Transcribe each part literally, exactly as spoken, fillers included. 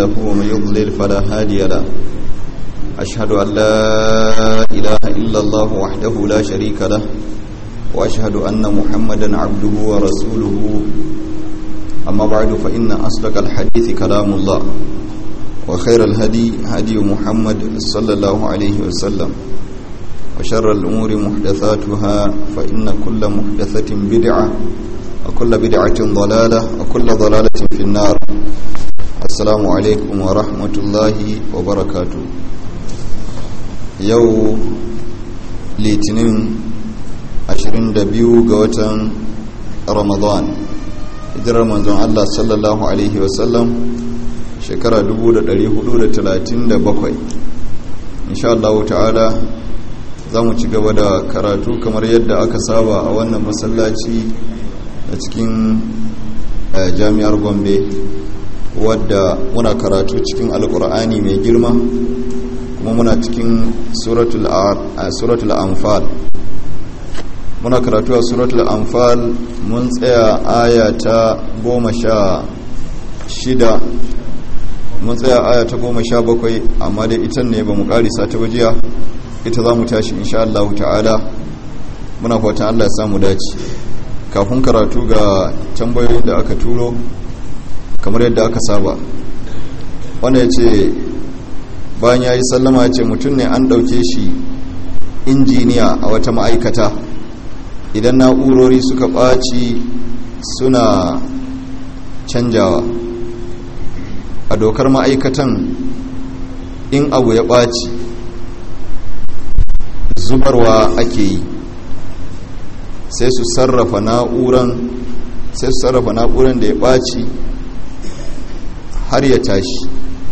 له ومن يضلل فلا هادي له. أشهد أن لا إله إلا الله وحده لا شريك له وأشهد أن محمدا عبده ورسوله. أما بعد فإن أصدق الحديث كلام الله وخير الهدي هدي محمد صلى الله عليه وسلم وشر الأمور محدثاتها فإن كل محدثة بدعة وكل بدعة ضلالة وكل ضلالة في النار. السلام عليكم ورحمة الله وبركاته. يوم litinin ashirin da biyu ga watan ramadan hijirar manzon Allah sallallahu alaihi wasallam shekara dubu da dari hudu da talatin da bakwai. insha Allah ta'ala za mu ci gaba da karatu kamar yadda aka saba a wannan masallaci a cikin jami'ar Gombe, wadda muna karatu cikin alkur'ani mai girma kuma muna cikin suratul suratul anfal. muna karatu a suratul anfal mun tsaya aya ta goma sha shida mun tsaya aya ta goma sha bakwai, amma dai ita ne ba mu karisa ta wajiya, ita za mu tashi insha Allah ta'ala. muna fatan Allah ya samu dace. kafin karatu ga tambayoyin da aka turo kamar yadda aka saba, wanda ya ce bayan ya yi sallama ya ce mutum ne an ɗauke shi injiniya a wata ma'aikata, idan na'urori suka ɓaci suna canjawa. a dokar ma'aikatan in abu ya ɓaci zubarwa ake yi, sai su sarrafa na'uran sai su sarrafa na'uran da ya ɓaci har ya tashi.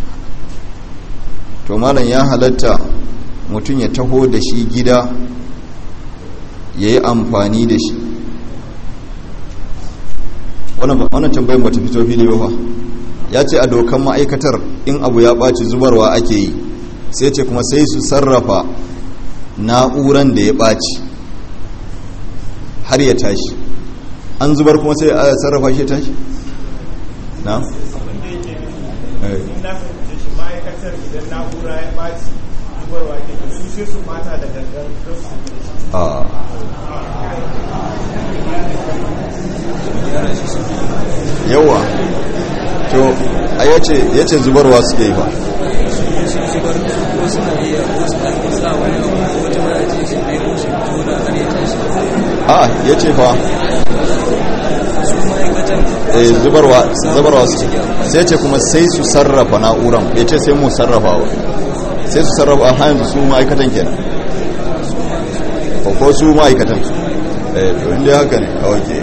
to malam ya halatta mutum ya taho da shi gida ya yi amfani da shi? wannan tambayin bata fito fili ba. ya ce a dokan ma'aikatar in abu ya ɓaci zubarwa ake yi, sai ce kuma sai su sarrafa na'uran da ya ɓaci har ya tashi. an zubar kuma sai a sarrafa shi ya tashi? na? ma'aikatar idan na'ura ya ɓaci zubarwa ke su sai su mata da gangan yawa to a yace yace zubarwa suke yi ba. a yace fa eh zubarwa zubarwa suke, sai ce kuma sai su sarrafa na'uran, yace sai mu sarrafa wa sai su sarrafa a hanyar su ma'aikatan kenan ko su ma'aikatan eh to inda haka ne kawai ke.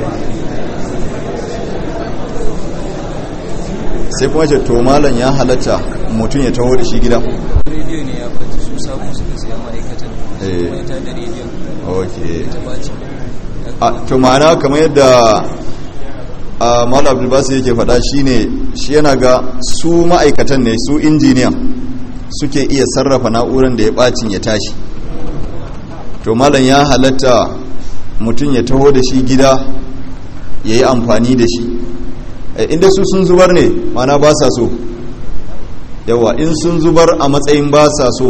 sai kuma ce to malam ya halatta mutum ya taho da shi gida? rediyo ne ya baci su samu suka siya ma'aikatan kuma ya tada rediyon ta baci. to ma'ana kamar yadda a malam abdulbasi yake faɗa shine shi yana ga su ma'aikatan ne, su injiniyan suke iya sarrafa na'uran da ya ɓacin ya tashi. to malam ya halatta mutum ya taho da shi gida ya yi amfani da shi? inda su sun zubar ne, mana ba sa so. yawa in sun zubar a matsayin ba sa so,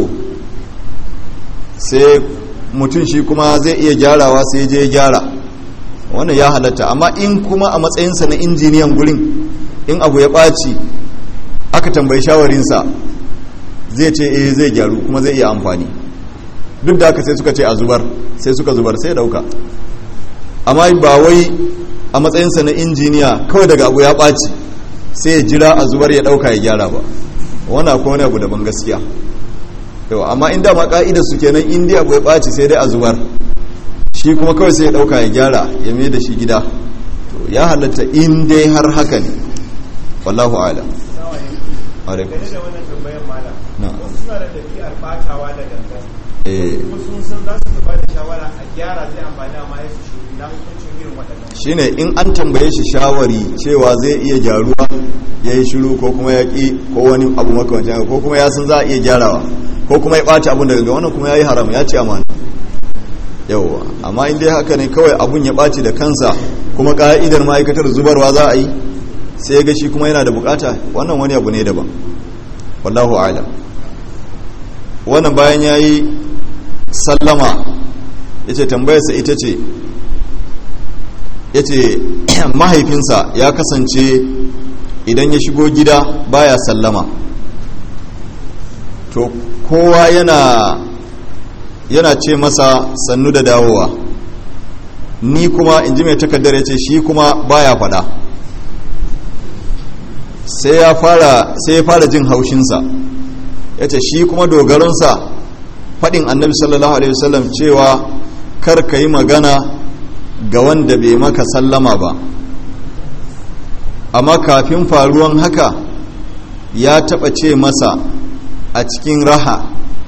sai mutum shi kuma zai iya gyarawa sai je gyara, wannan ya halatta. amma in kuma a matsayinsa na injiniyan gurin in abu ya ɓaci aka tambayi shawarinsa zai ce eh zai gyaru kuma zai iya amfani. duk da aka sai suka ce a zubar, sai suka zubar sai dauka. amma ba wai a matsayinsa na injiniya kawai daga abu ya ɓaci sai ya jira a zubar ya ɗauka ya gyara ba, wani akwai wani abu daban gaskiya. yau amma in dama ka'idar su kenan in dai abu ya ɓaci sai dai a zubar, shi kuma kawai sai ya ɗauka ya gyara ya mai da shi gida, to ya halatta in dai har haka ne. wallahu ala. alaikum. da wannan tambayan malam, na suna da ɗabi'ar ɓatawa da gangan, eh kuma sun san za su ba da shawara a gyara zai amfani, amma ya su shi na hukuncin irin waɗannan. shine in an tambaye shi shawari cewa zai iya gyaruwa ya yi shiru, ko kuma ya ƙi, ko wani abu makamancin, ko kuma ya san za a iya gyarawa, ko kuma ya ɓata abun daga wannan kuma ya yi haram, ya ce amana. yauwa amma in dai haka ne kawai abun ya ɓaci da kansa kuma ka'idar ma'aikatar zubarwa za a yi sai ya ga shi kuma yana da bukata, wannan wani abu ne daban. wallahu a'lam. Wannan bayan yayi sallama yace tambayarsa ita ce yace mahaifinsa ya kasance idan ya shigo gida baya sallama, to kowa yana yana ce masa sannu da dawowa, ni kuma in ji mai takardar ya ce shi kuma baya fada, sai ya fara sai ya fara jin haushinsa, ya ce shi kuma dogaronsa faɗin annabi sallallahu alaihi wasallam cewa kar ka yi magana ga wanda bai maka sallama ba. Amma kafin faruwan haka ya taɓa ce masa a cikin raha,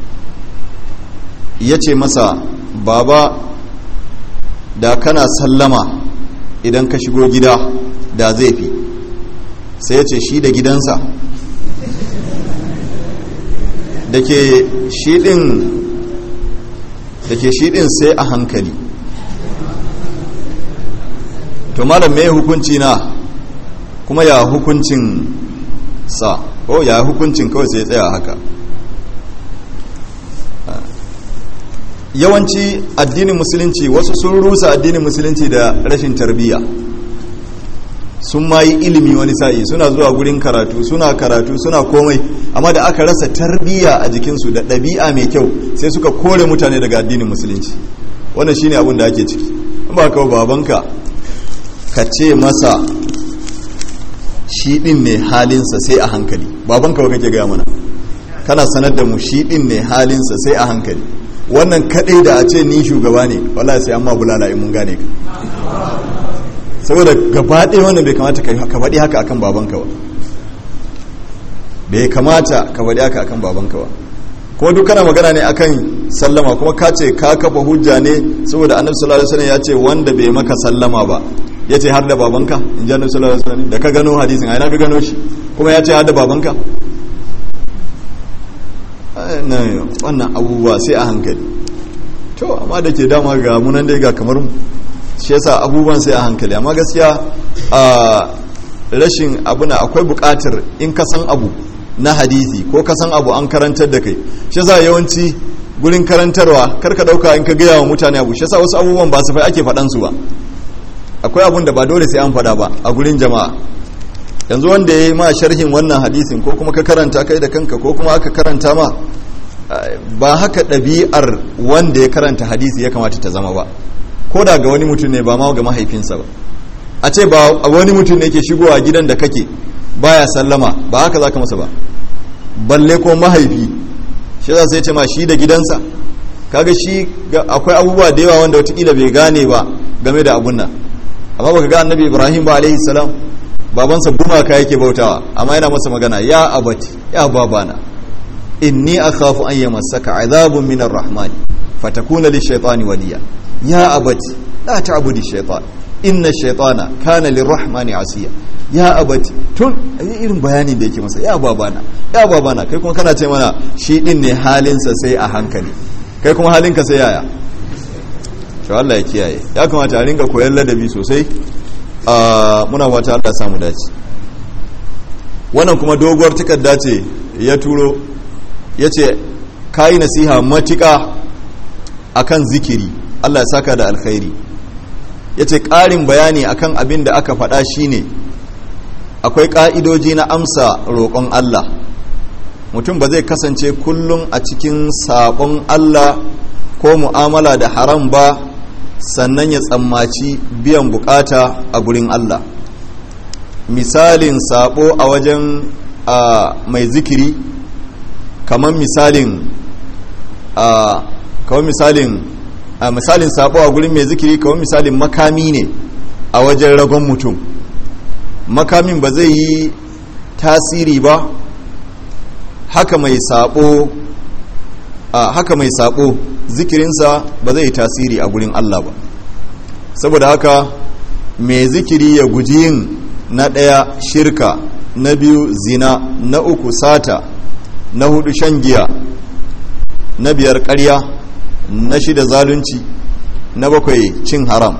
ya ce masa baba da kana sallama idan ka shigo gida da zai fi, sai ya ce shi da gidansa da ke shiɗin sai a hankali. To malam me hukunci na kuma ya hukuncin sa, ko ya hukuncin kawai sai tsaya haka. Yawanci addinin musulunci wasu sun rusa addinin musulunci da rashin tarbiyya, sun ma yi ilimi wani sa'i, suna zuwa gurin karatu, suna karatu, suna komai, amma da aka rasa tarbiyya a jikinsu da ɗabi'a mai kyau sai suka kore mutane daga addinin musulunci. Wannan shine abin da ake ciki. In ba kawo babanka ka ce masa shi ɗin ne halinsa sai a hankali, babanka ba kake gaya mana, kana sanar da mu shi ɗin ne halinsa sai a hankali. Wannan kaɗai da a ce ni shugaba ne, wallahi sai amma bulala in mun gane ka, saboda gaba ɗaya wannan bai kamata ka faɗi haka akan babanka ba, bai kamata ka faɗi haka akan babanka ba. Kuma duk kana magana ne akan sallama, kuma ka ce ka kafa hujja ne saboda annabi sallallahu alaihi wasallam ya ce wanda bai maka sallama ba, ya ce har da babanka, in ji annabi sallallahu alaihi wasallam. Da ka gano hadisin a ina ka gano shi, kuma ya ce har da babanka? Wannan abubuwa sai a hankali. To amma da ke dama ga munan dai ga kamar shi yasa abubuwan sai a hankali. Amma gaskiya a rashin abuna akwai bukatar in ka san abu na hadisi ko ka san abu an karantar da kai, shi yasa yawanci gurin karantarwa kar ka dauka in ka gaya wa mutane abu, shi yasa wasu abubuwan ba su fai ake faɗan su ba. Akwai abun da ba dole sai an faɗa ba a gurin jama'a. Yanzu wanda ya yi ma sharhin wannan hadisin ko kuma ka karanta kai da kanka ko kuma aka karanta ma, ba haka ɗabi'ar wanda ya karanta hadisi ya kamata ta zama ba, ko da ga wani mutum ne ba ma ga mahaifinsa ba. A ce ba wani mutum ne ke shigowa gidan da kake baya sallama, ba haka za ka masa ba, balle ko mahaifi shi za sai ce ma shi da gidansa. Kaga shi akwai abubuwa da yawa wanda watakila bai gane ba game da abun nan. Amma baka ga annabi Ibrahim ba alaihi salam, babansa gumaka yake bautawa, amma yana masa magana, ya abati ya babana inni akhafu an yamassaka azabun min arrahmani fatakuna lishaytani waliya, ya abati la ta'budi shaytan inna shaytana kana lirrahmani asiya, ya abati. Tun irin bayanin da yake masa, ya babana ya babana, kai kuma kana ce mana shi din ne halinsa sai a hankali, kai kuma halinka sai yaya? To Allah ya kiyaye. Ya kamata a ringa koyon ladabi sosai. Muna fata Allah samu dace. Wannan kuma doguwar takarda ce ya turo, ya ce kayi nasiha matuƙa akan zikiri, Allah ya saka da alkhairi. Ya ce ƙarin bayani akan abin da aka faɗa shine akwai ƙa'idoji na amsa roƙon Allah. Mutum ba zai kasance kullum a cikin saƙon Allah ko mu'amala da haram ba sannan ya tsammaci biyan bukata a gurin Allah. Misalin sabo a wajen mai zikiri kamar misalin kamar misalin misalin sabo a gurin mai zikiri kamar misalin makami ne a wajen ragon mutum. Makamin ba zai yi tasiri ba, haka mai sabo haka mai sabo zikirinsa ba zai tasiri a gurin Allah ba. Saboda haka mai zikiri ya guji yin na ɗaya shirka, na biyu zina, na uku sata, na hudu shan giya, na biyar ƙarya, na shida zalunci, na bakwai cin haram.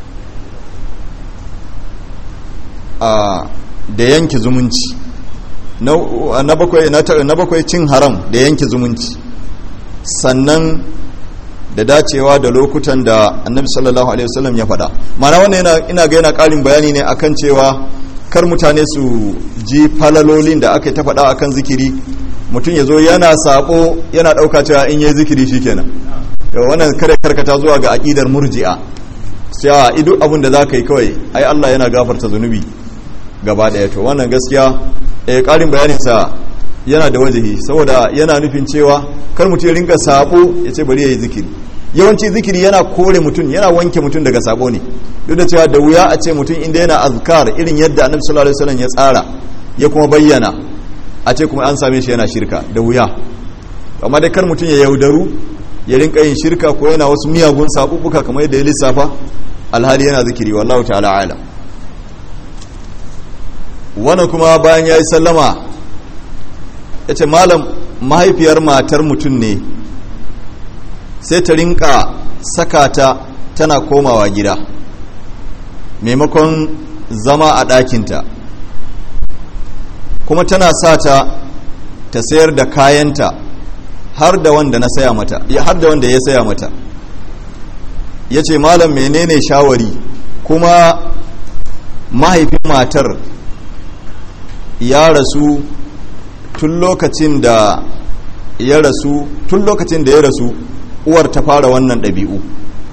a da yanke zumunci na bakwai na bakwai cin haram da yanke zumunci, sannan da dacewa da lokutan da annabi sallallahu alaihi wasallam ya faɗa. Mana wannan yana ina ga yana ƙarin bayani ne akan cewa kar mutane su ji falalolin da aka ta faɗa akan zikiri, mutum ya zo yana sabo yana ɗauka cewa in yi zikiri shikenan. Wannan kare karkata zuwa ga aƙidar murji'a, sai idu abin da za ka yi kawai ai Allah yana gafarta zunubi gaba ɗaya. To wannan gaskiya eh ƙarin bayaninsa yana da wajihi, saboda yana nufin cewa kar mutum ya rinka sabo ya ce bari ya yi zikiri. Yawanci zikiri yana kore mutum, yana wanke mutum daga sabo ne, duk da cewa da wuya a ce mutum inda yana azkar irin yadda annabi sallallahu alaihi wasallam ya tsara ya kuma bayyana, a ce kuma an same shi yana shirka, da wuya. Amma dai kar mutum ya yaudaru ya rinka yin shirka ko yana wasu miyagun sabubbuka kamar yadda ya lissafa alhali yana zikiri, wallahu ta'ala ala. Wannan kuma bayan ya yi sallama ya ce malam, mahaifiyar matar mutum ne sai ta rinka sakata tana komawa gida maimakon zama a ɗakinta, kuma tana sa ta ta sayar da kayanta har da wanda na saya mata, har da wanda ya saya mata. Ya ce malam menene shawari, kuma mahaifin matar ya rasu tun lokacin da ya rasu tun lokacin da ya rasu uwar ta fara wannan ɗabi'u.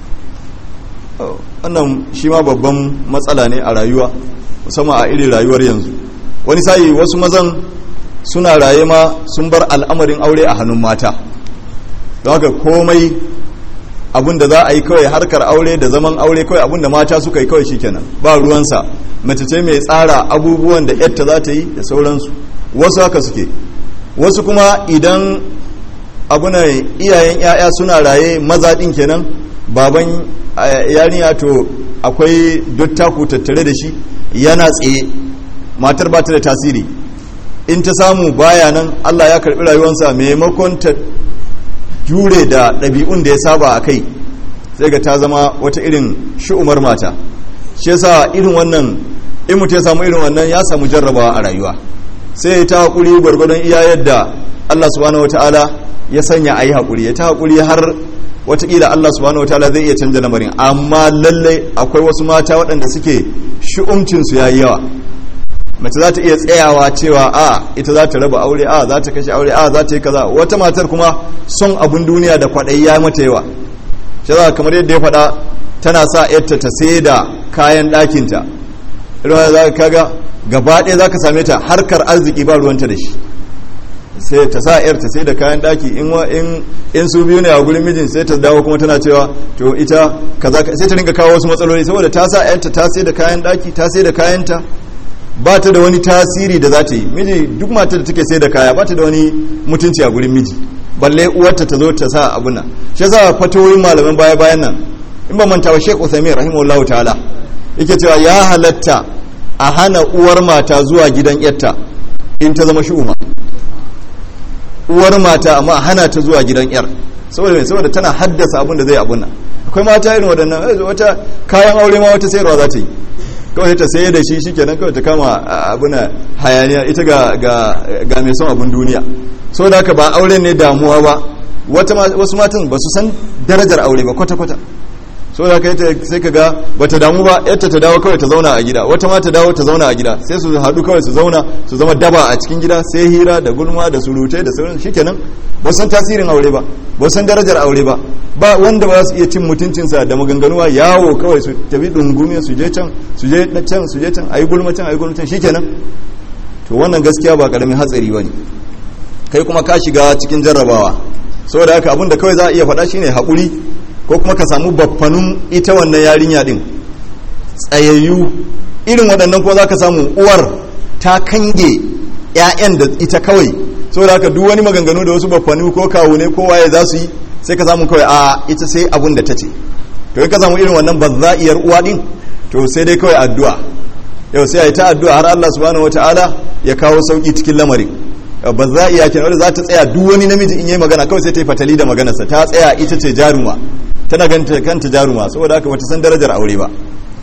Wannan shi ma babban matsala ne a rayuwa, musamman a irin rayuwar yanzu. Wani sayi wasu mazan suna raye ma sun bar al'amarin aure a hannun mata, don haka komai abinda za a yi kawai harkar aure da zaman aure kawai abinda mata suka yi kawai shikenan, ba ruwansa. Mace ce mai tsara abubuwan da yadda za ta yi da sauransu. Wasu haka suke, wasu kuma idan abuna iyayen yaya suna raye, maza din kenan, baban yarinya to akwai dottaku tattare da shi yana tsaye, matar ba ta da tasiri. In ta samu baya nan Allah ya karbi rayuwarsa, maimakon ta jure da ɗabi'un da ya saba a kai sai ga ta zama wata irin shi'umar mata. Shi yasa irin wannan, in mutum ya samu irin wannan ya samu jarrabawa a rayuwa, sai ya ta haƙuri gwargwadon iya yadda Allah subhanahu wataala ya sanya a yi haƙuri, ya ta haƙuri har watakila Allah subhanahu wataala zai iya canza lamarin. Amma lallai akwai wasu mata waɗanda suke shi'umcinsu ya yi yawa. Mace za ta iya tsayawa cewa a ita za ta raba aure, a za ta kashe aure, a za ta yi kaza. Wata matar kuma son abun duniya da kwaɗayi ya mata yawa, shi za kamar yadda ya faɗa tana sa yarta ta sai da kayan ɗakinta. Irin za ka kaga gaba ɗaya za ka same ta harkar arziki ba ruwanta da shi, sai ta sa yarta sai da kayan ɗaki. In in su biyu ne a gurin mijin sai ta dawo kuma tana cewa to ita kaza, sai ta rinka kawo wasu matsaloli saboda ta sa yarta ta sai da kayan ɗaki, ta sai da kayanta, ba ta da wani tasiri da za ta yi. Miji, duk matar da take sai da kaya ba ta da wani mutunci a gurin miji, balle uwarta ta zo ta sa abuna. Shi yasa fatoyin malaman baya bayan nan, in ba manta wa Sheikh Uthaymeen rahimahullahu ta'ala yake cewa ya halatta a hana uwar mata zuwa gidan yarta in ta zama shu'uma. Uwar mata amma a hana ta zuwa gidan yar, saboda saboda tana haddasa abin da zai abuna. Akwai mata irin waɗannan, wata kayan aure ma wata sayarwa za ta yi, kawai ta saye da shi shikenan, kawai ta kama abuna hayaniya ita ga ga ga mai son abun duniya. So da haka ba auren ne damuwa ba, wata wasu matan ba su san darajar aure ba kwata kwata. So da haka sai ka ga bata damu ba, yadda ta dawo kawai ta zauna a gida, wata ma ta dawo ta zauna a gida, sai su haɗu kawai su zauna su zama daba a cikin gida, sai hira da gulma da surutai da sauran. Shikenan ba san tasirin aure ba, ba san darajar aure ba, ba wanda ba su iya cin mutuncinsa da maganganuwa, yawo kawai su tafi dungume su je can su je can su je can, ayi gulma can ayi gulma can, shikenan. To wannan gaskiya ba karamin hatsari bane, kai kuma ka shiga cikin jarrabawa. Saboda haka abin da kawai za a iya faɗa shine haƙuri, ko kuma ka samu baffanun ita wannan yarinya din tsayayyu irin waɗannan, ko za ka samu uwar ta kange 'ya'yan da ita kawai. Saboda haka duk wani maganganu da wasu baffanu ko kawune ko waye za su yi, sai ka samu kawai a ita sai abun da ta ce. To ka samu irin wannan bazza'iyar uwa din, to sai dai kawai addu'a. Yau sai a yi ta addu'a har Allah subhanahu wataala ya kawo sauki cikin lamarin. Bazza'iya kenan wanda za ta tsaya duk wani namiji in yayi magana kawai sai ta yi fatali da maganarsa, ta tsaya ita ce jaruma, tana ganta kanta jaruma, saboda haka bata san darajar aure ba.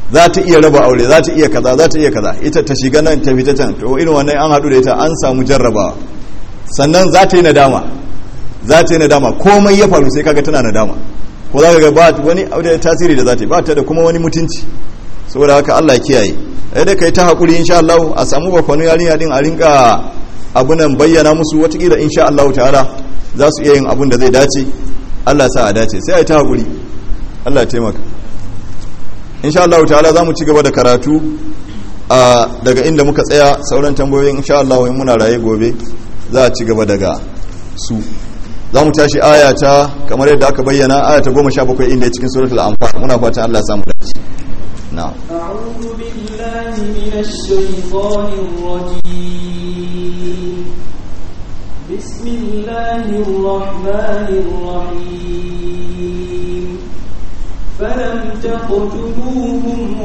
za ta iya raba aure, za ta iya kaza, za ta iya kaza, ita ta shiga nan ta fita can, to irin wannan an haɗu da ita an samu jarrabawa. Sannan za ta yi nadama, za ta yi nadama, komai ya faru sai kaga tana nadama, ko za ka ga ba wani aure tasiri da za ta yi, ba ta da kuma wani mutunci. Saboda haka Allah ya kiyaye, sai da kai ta haƙuri insha Allah, a samu bafanu yarinya din a rinka abunan bayyana musu, watakila insha Allah ta'ala za su iya yin abun da zai dace. Allah sa a dace, sai a yi ta haƙuri, Allah ya taimaka. Insha Allah ta'ala za mu ci gaba da karatu a daga inda muka tsaya. Sauran tambayoyin insha Allah in muna raye gobe za a ci gaba daga su. Za mu tashi aya ta kamar yadda aka bayyana, aya ta goma sha bakwai inda cikin suratul Anfal. Muna fatan Allah ya samu dace. Na'am. A'udhu billahi minash shaitanir rajim. Bismillahir rahmanir rahim. فلم تقتلوهم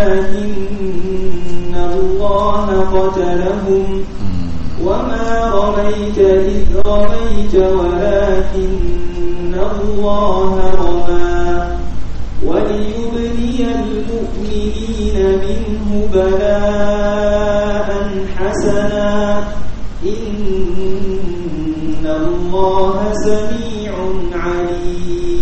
ولكن الله قتلهم وما رميت إذ رميت ولكن الله رمى وليبلي المؤمنين منه بلاء حسنا إن الله سميع عليم.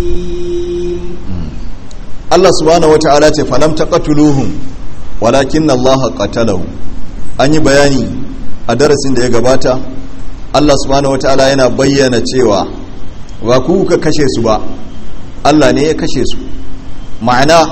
Allah subhanahu wata'ala ce falam taqatuluhum walakin Allah qatalahum. An yi bayani a darasin da ya gabata, Allah subhanahu wata'ala yana bayyana cewa ba ku ka kashe su ba, Allah ne ya kashe su. Ma'ana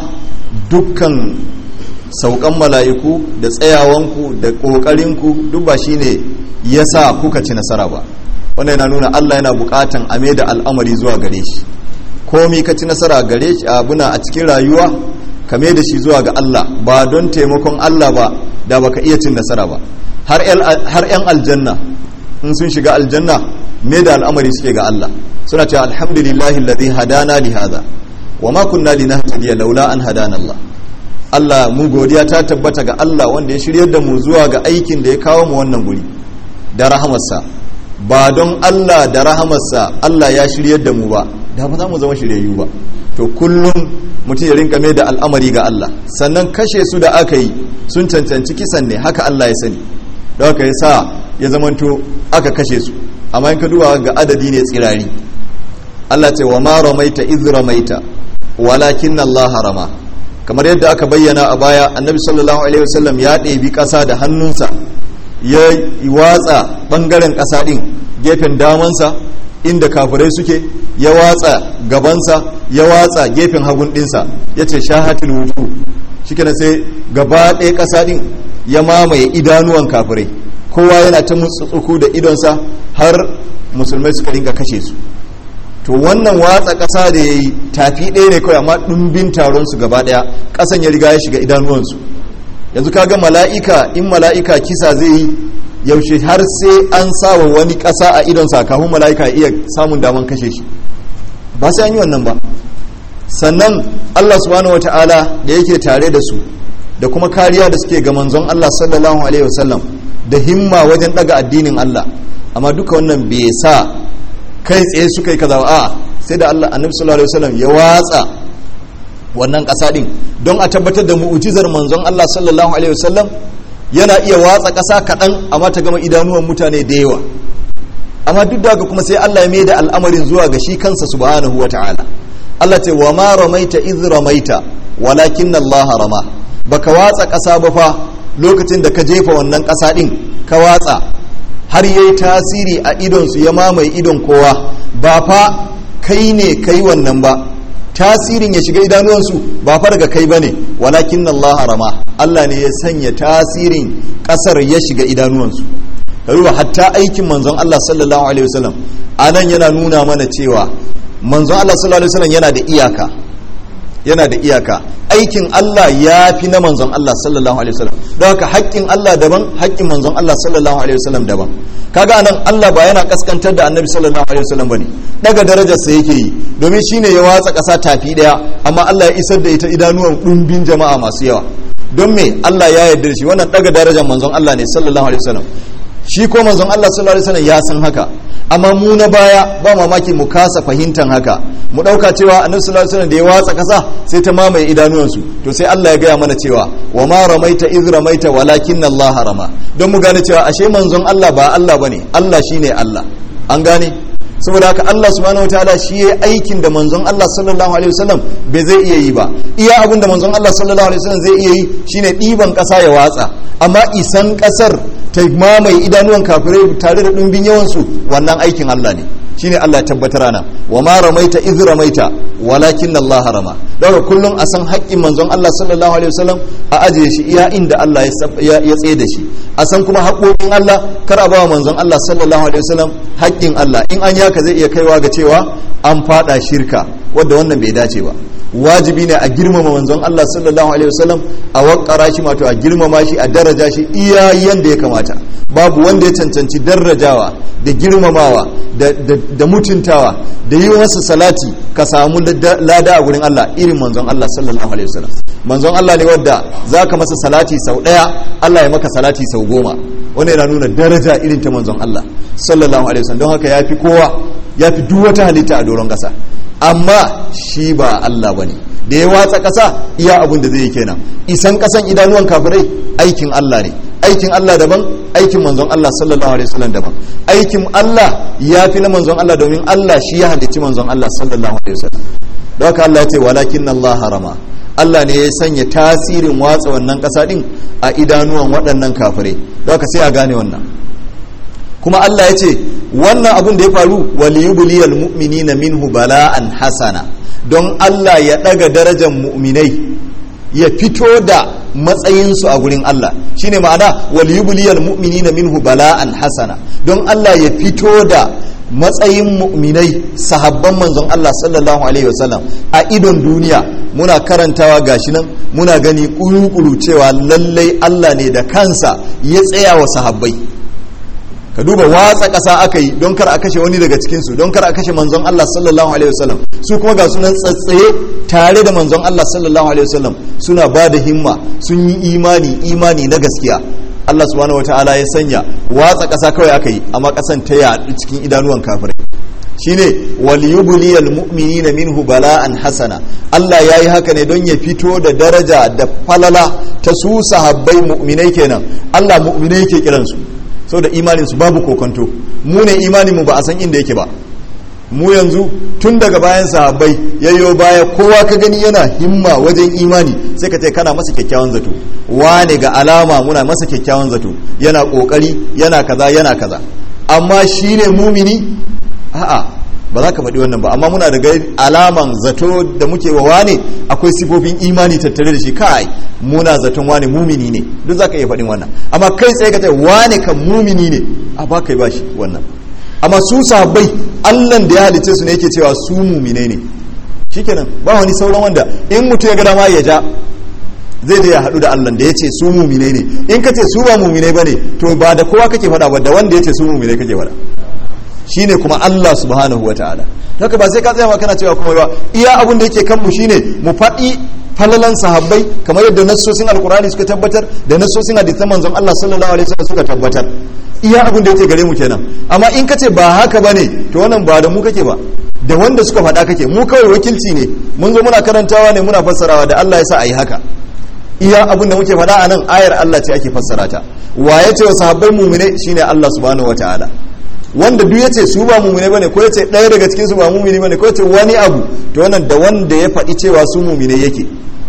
dukkan saukan mala'iku da tsayawanku da ƙoƙarinku duk ba shine yasa kuka ci nasara ba. Wannan yana nuna Allah yana buƙatan a da al'amari zuwa gare shi. Komi ka ci nasara gare shi abuna a cikin rayuwa ka mai da shi zuwa ga Allah, ba don taimakon Allah ba da baka iya cin nasara ba. Har yan aljanna in sun shiga aljanna mai da al'amari suke ga Allah, suna cewa alhamdulillahi alladhi hadana li hadha wa ma kunna linahtadiya laula an hadana Allah. Allah mu godiya ta tabbata ga Allah wanda ya shiryar da mu zuwa ga aikin da ya kawo mu wannan guri da rahamarsa. Ba don Allah da rahamarsa Allah ya shiryar da mu ba, da ba za mu zama shiryayyu ba. To kullum mutum ya rinka mai da al'amari ga Allah. Sannan kashe su da aka yi sun cancanci kisan ne, haka Allah ya sani, da haka ya sa ya zamanto aka kashe su. Amma in ka duba ga adadi ne tsirari. Allah ce wa ma ramaita iz ramaita walakin Allah harama. Kamar yadda aka bayyana a baya, annabi sallallahu alaihi wasallam ya ɗebi ƙasa da hannunsa ya watsa ɓangaren ƙasa ɗin gefen damansa inda kafirai suke, ya watsa gabansa, ya watsa gefen hagun ɗinsa, ya ce shahatul wuju. shi kenan sai gaba ɗaya ƙasa ɗin ya mamaye idanuwan kafirai, kowa yana ta mutsuku da idonsa har musulmai suka rinka kashe su. To wannan watsa ƙasa da ya yi tafi ɗaya ne kawai, amma ɗumbin taron su gaba ɗaya ƙasan ya riga ya shiga idanuwansu. Yanzu kaga mala'ika, in mala'ika kisa zai yi, yaushe har sai an sawa wani ƙasa a idonsa kafin mala'ika iya samun daman kashe shi, ba sai an yi wannan ba. Sannan Allah subhanahu wata'ala da yake tare da su da kuma kariya da suke ga manzon Allah sallallahu alaihi wasallam da himma wajen daga addinin Allah, amma duka wannan bai sa kai tsaye suka yi kaza a sai da Allah annabi sallallahu alaihi wasallam ya watsa wannan ƙasa din don a tabbatar da mu'jizar manzon Allah sallallahu alaihi wasallam. Yana iya watsa ƙasa kaɗan amma ta gama idanuwan mutane da yawa, amma duk da kuma sai Allah ya mai da al'amarin zuwa ga shi kansa subhanahu wa ta'ala. Allah ce wa ma ramaita iz ramaita walakin Allah rama. Baka watsa ƙasa ba fa lokacin da ka jefa wannan ƙasa din ka watsa har yayi tasiri a idon su, ya mamaye idon kowa. Ba fa kai ne kai wannan ba, tasirin ya shiga idanuwansu ba fa daga kai bane, walakin Allah rama. Allah ne ya sanya tasirin kasar ya shiga idanuwansu. Karuwa hatta aikin manzon Allah sallallahu alaihi wasallam anan yana nuna mana cewa manzon Allah sallallahu alaihi wasallam yana da iyaka, yana da iyaka. Aikin Allah ya fi na manzon Allah sallallahu alaihi wasallam, don haka haƙƙin Allah daban, haƙƙin manzon Allah sallallahu alaihi wasallam daban. Kaga anan Allah ba yana kaskantar da annabi sallallahu alaihi wasallam bane, daga darajarsa yake yi, domin shine ya watsa ƙasa tafi daya, amma Allah ya isar da ita idanuwan ɗumbin jama'a masu yawa. Don me? Allah ya yarda da shi. Wannan daga darajar manzon Allah ne sallallahu alaihi wasallam. Shi ko manzon Allah sallallahu alaihi wasallam ya san haka, amma mu na baya ba mamaki mu kasa fahimtan haka. mu dauka cewa annabi sallallahu alaihi wasallam da ya watsa kasa sai ta mamaye idanuwansu to sai Allah ya gaya mana cewa wa ma ramaita iz ramaita walakinna Allah rama don mu gane cewa ashe manzon Allah ba Allah bane Allah shine Allah an gane saboda haka Allah subhanahu wataala shi yayi aikin da manzon Allah sallallahu alaihi wasallam bai zai iya yi ba iya abin da manzon Allah sallallahu alaihi wasallam zai iya yi shine diban kasa ya watsa amma isan kasar ta mamaye idanuwan kafirai tare da dumbin yawan su wannan aikin Allah ne shine Allah ya tabbatar ana wa ma ramaita iz ramaita walakin Allah rama daga kullum a san haƙƙin manzon Allah sallallahu alaihi wasallam a ajiye shi iya inda Allah ya tsaye da shi a san kuma haƙoƙin Allah kar a bawa manzon Allah sallallahu alaihi wasallam haƙƙin Allah in an yaka zai iya kaiwa ga cewa an fada shirka wanda wannan bai dace ba wajibi ne a girmama manzon Allah sallallahu alaihi wasallam a wakkara shi mato a girmama shi a daraja shi iya yanda ya kamata babu wanda ya cancanci darajawa da girmamawa da, da, da mutuntawa da yi masa salati ka samu lada a gurin Allah irin manzon Allah sallallahu alaihi wasallam manzon Allah ne wadda zaka masa salati sau daya Allah ya maka salati sau goma wannan yana nuna daraja irin ta manzon Allah sallallahu alaihi wasallam don haka yafi kowa yafi duk wata halitta a doron kasa amma shi ba Allah bane da ya watsa kasa iya abun da zai yi kenan isan kasan idanuwan kafirai aikin Allah ne aikin Allah daban aikin manzon Allah sallallahu alaihi wasallam daban aikin Allah ya fi na manzon Allah domin Allah shi ya halicci manzon Allah sallallahu alaihi wasallam don haka Allah ya ce walakin Allah harama Allah ne ya sanya tasirin watsa wannan kasa din a idanuwan waɗannan kafirai don haka sai a gane wannan kuma Allah ya ce wannan abun da ya faru waliyubliyal mu'minina minhu bala'an hasana don Allah ya daga darajar mu'minai ya fito da matsayinsu a gurin Allah shine ma'ana waliyubliyal mu'minina minhu bala'an hasana don Allah ya fito da matsayin mu'minai sahabban manzon Allah sallallahu alaihi wasallam a idon duniya muna karantawa gashi nan muna gani kuru-kuru cewa lallai Allah ne da kansa ya tsaya wa sahabbai ka duba watsa ƙasa aka yi don kar a kashe wani daga cikinsu don kar a kashe manzon Allah sallallahu alaihi wasallam su kuma ga sunan tsatsaye tare da manzon Allah sallallahu alaihi wasallam suna ba da himma sun yi imani imani na gaskiya Allah subhanahu wataala ya sanya watsa ƙasa kawai aka yi amma ƙasan ta yaɗu cikin idanuwan kafirai shine waliyubliyal mu'minina minhu bala'an hasana Allah yayi haka ne don ya fito da daraja da falala ta su sahabbai mu'minai kenan Allah mu'minai ke kiransu so da imaninsu babu kokonto mu ne imaninmu ba a san inda yake ba mu yanzu tun daga bayan sahabbai yayyo baya kowa ka gani yana himma wajen imani sai ka ce kana masa kyakkyawan zato wane ga alama muna masa kyakkyawan zato yana kokari yana kaza yana kaza amma shine mumini a'a ba za ka faɗi wannan ba amma muna daga alaman zato da muke wa wane akwai sifofin imani tattare da shi kai muna zaton wane mumini ne duk za ka iya faɗin wannan amma kai tsaye ka ce wane kan mumini ne a ba ka yi ba shi wannan amma su sahabbai allan da ya halice su ne yake cewa su mumine ne shikenan ba wani sauran wanda in mutum ya ga dama ya ja zai je ya haɗu da allan da ya ce su mumine ne in ka ce su ba mumine ba ne to ba da kowa kake faɗa ba da wanda ya ce su mumine kake faɗa shine kuma Allah subhanahu wa ta'ala haka ba sai ka tsaya kana cewa kuma ba iya abin da yake kanmu shine mu faɗi falalan sahabbai kamar yadda nassosin alkurani suka tabbatar da nassosin hadisan manzon Allah sallallahu alaihi wasallam suka tabbatar iya abin da yake gare mu kenan amma in kace ba haka bane to wannan ba da mu kake ba da wanda suka faɗa kake mu kawai wakilci ne mun zo muna karantawa ne muna fassarawa da Allah ya sa ayi haka iya abin da muke faɗa a nan ayar Allah ce ake fassara ta wa yace wa sahabbai mu'mine shine Allah subhanahu wa ta'ala wanda duk yace su ba mumine bane ko yace ɗaya daga cikin su ba mumine bane ko yace wani abu to wannan da wanda ya faɗi cewa su mumine yake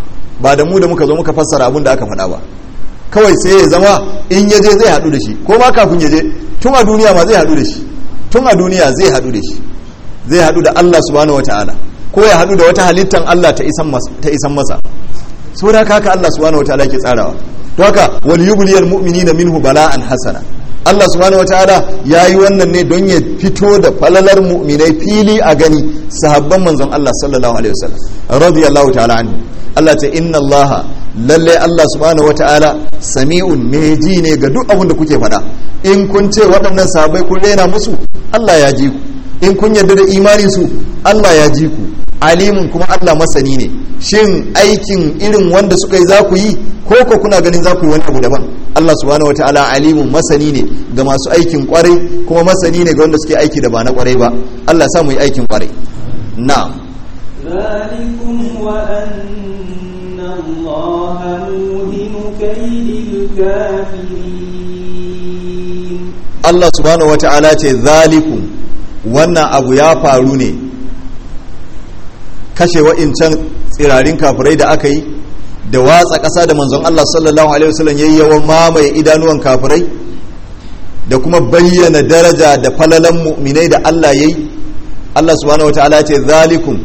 ba da mu da muka zo muka fassara abin da aka faɗa ba kawai sai ya zama in yaje zai haɗu da shi ko ma kafin yaje tun a duniya ma zai haɗu da shi tun a duniya zai haɗu da shi zai haɗu da Allah subhanahu wataala ko ya haɗu da wata halittan Allah ta isan masa ta isan masa saboda haka Allah subhanahu wataala yake tsarawa to haka wal yubliyal mu'minina minhu bala'an hasana Allah subhanahu wataala yayi wannan ne don ya fito da falalar mu'minai fili a gani sahabban manzon Allah sallallahu alaihi wasallam radiyallahu ta'ala anhu Allah ta inna Allah lalle Allah subhanahu wataala sami'un mai ji ne ga duk abin da kuke faɗa in kun ce waɗannan sahabbai kun rena musu Allah ya ji ku in kun yarda da imanin su Allah ya ji ku alimun kuma Allah masani ne shin aikin irin wanda suka yi za ku yi ko ko kuna ganin za ku yi wani abu daban Allah subhanahu wataala alimun masani ne ga masu aikin kwarai kuma masani ne ga wanda suke aiki da ba na kwarai ba Allah ya sa mu yi aikin kwarai na'am ذلكم وأن الله موهن كيد الكافرين. Allah subhanahu wata'ala ce zalikum, wannan abu ya faru ne, kashe wa'incan tsirarin kafirai da aka yi da watsa ƙasa da manzon Allah sallallahu alaihi wasallam yayi yawan mamaye idanuwan kafirai da kuma bayyana daraja da falalan mu'minai da Allah yayi. Allah subhanahu wataala ce zalikum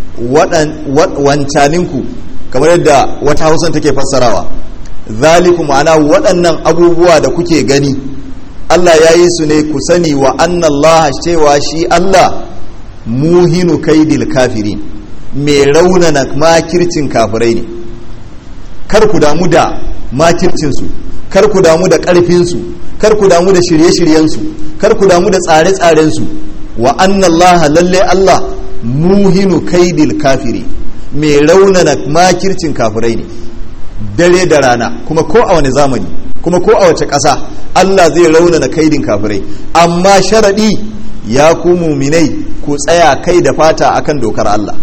wancaninku, kamar yadda wata Hausan take fassarawa, zalikum ma'ana waɗannan abubuwa da kuke gani Allah ya yi su ne ku sani wa annallaha, cewa shi Allah muhinu kaidil kafirin, mai raunana makircin kafirai ne. Kar ku damu da makircinsu, kar ku damu da ƙarfinsu, kar ku damu da shirye-shiryensu, kar ku damu da tsare-tsarensu. Wa annallaha, lalle Allah muhinu kaidil kafiri, mai raunana makircin kafirai ne, dare da rana, kuma ko a wani zamani, kuma ko a wace ƙasa Allah zai raunana kaidin kafirai. Amma sharaɗi, ya ku muminai ku tsaya kai da fata akan dokar Allah.